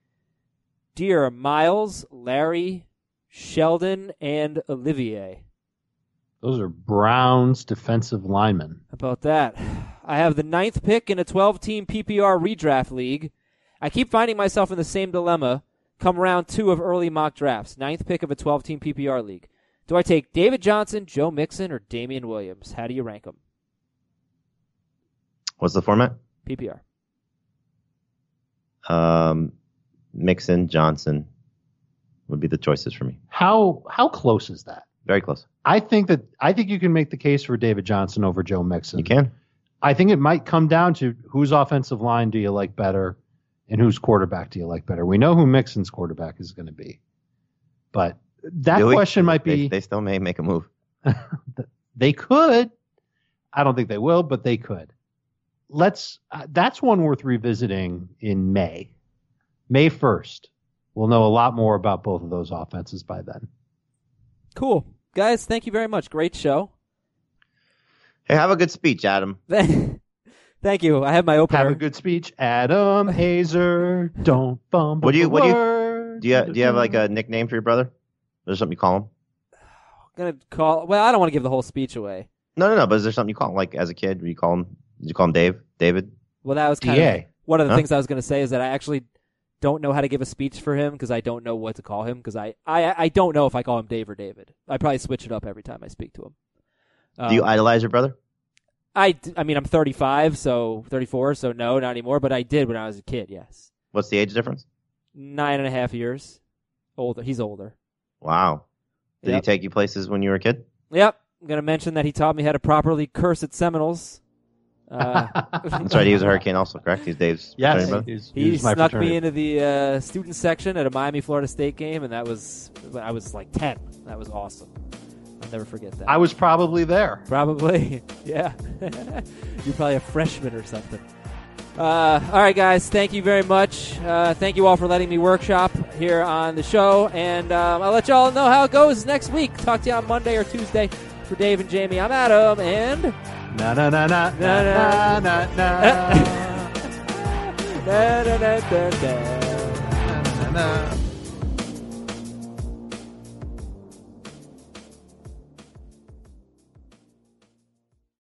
C: Dear Miles, Larry, Sheldon, and Olivier.
E: Those are Browns defensive linemen.
C: How about that? I have the 9th pick in a 12-team PPR redraft league. I keep finding myself in the same dilemma come round 2 of early mock drafts. 9th pick of a 12-team PPR league. Do I take David Johnson, Joe Mixon, or Damian Williams? How do you rank them?
D: What's the format?
C: PPR.
D: Mixon, Johnson would be the choices for me.
E: How close is that?
D: Very close.
E: I think you can make the case for David Johnson over Joe Mixon.
D: You can.
E: I think it might come down to whose offensive line do you like better and whose quarterback do you like better. We know who Mixon's quarterback is going to be. But that question might be...
D: They still may make a move.
E: They could. I don't think they will, but they could. That's one worth revisiting in May. May 1st. We'll know a lot more about both of those offenses by then.
C: Cool. Guys, thank you very much. Great show.
D: Hey, have a good speech, Adam.
C: Thank you. I have my opener.
E: Have a good speech, Adam Hazer. Don't fumble.
D: Do you have like a nickname for your brother? Is there something you call him?
C: I don't want to give the whole speech away.
D: No. But is there something you call him? Like as a kid, did you call him Dave? David?
C: Well, that was kind of one of the things I was going to say is that I actually don't know how to give a speech for him because I don't know what to call him because I don't know if I call him Dave or David. I probably switch it up every time I speak to him.
D: Do you idolize your brother?
C: I mean, I'm 34, so no, not anymore, but I did when I was a kid, yes.
D: What's the age difference?
C: 9.5 years. Older. He's older.
D: Wow. Did he
C: Yep.
D: take you places when you were a kid?
C: Yep. I'm going to mention that he taught me how to properly curse at Seminoles.
D: That's right. He was a Hurricane also, correct? He's Dave's
E: Yes,
D: fraternity brother?
C: He
E: he's my
C: snuck
E: fraternity.
C: me into the student section at a Miami, Florida State game, and that was when I was like 10. That was awesome. I'll never forget that.
E: I was probably there.
C: Probably, yeah. You're probably a freshman or something. All right, guys. Thank you very much. Thank you all for letting me workshop here on the show, and I'll let you all know how it goes next week. Talk to you on Monday or Tuesday. For Dave and Jamie, I'm Adam, and
E: Na na na na na na na
C: na na na na na.
E: na na.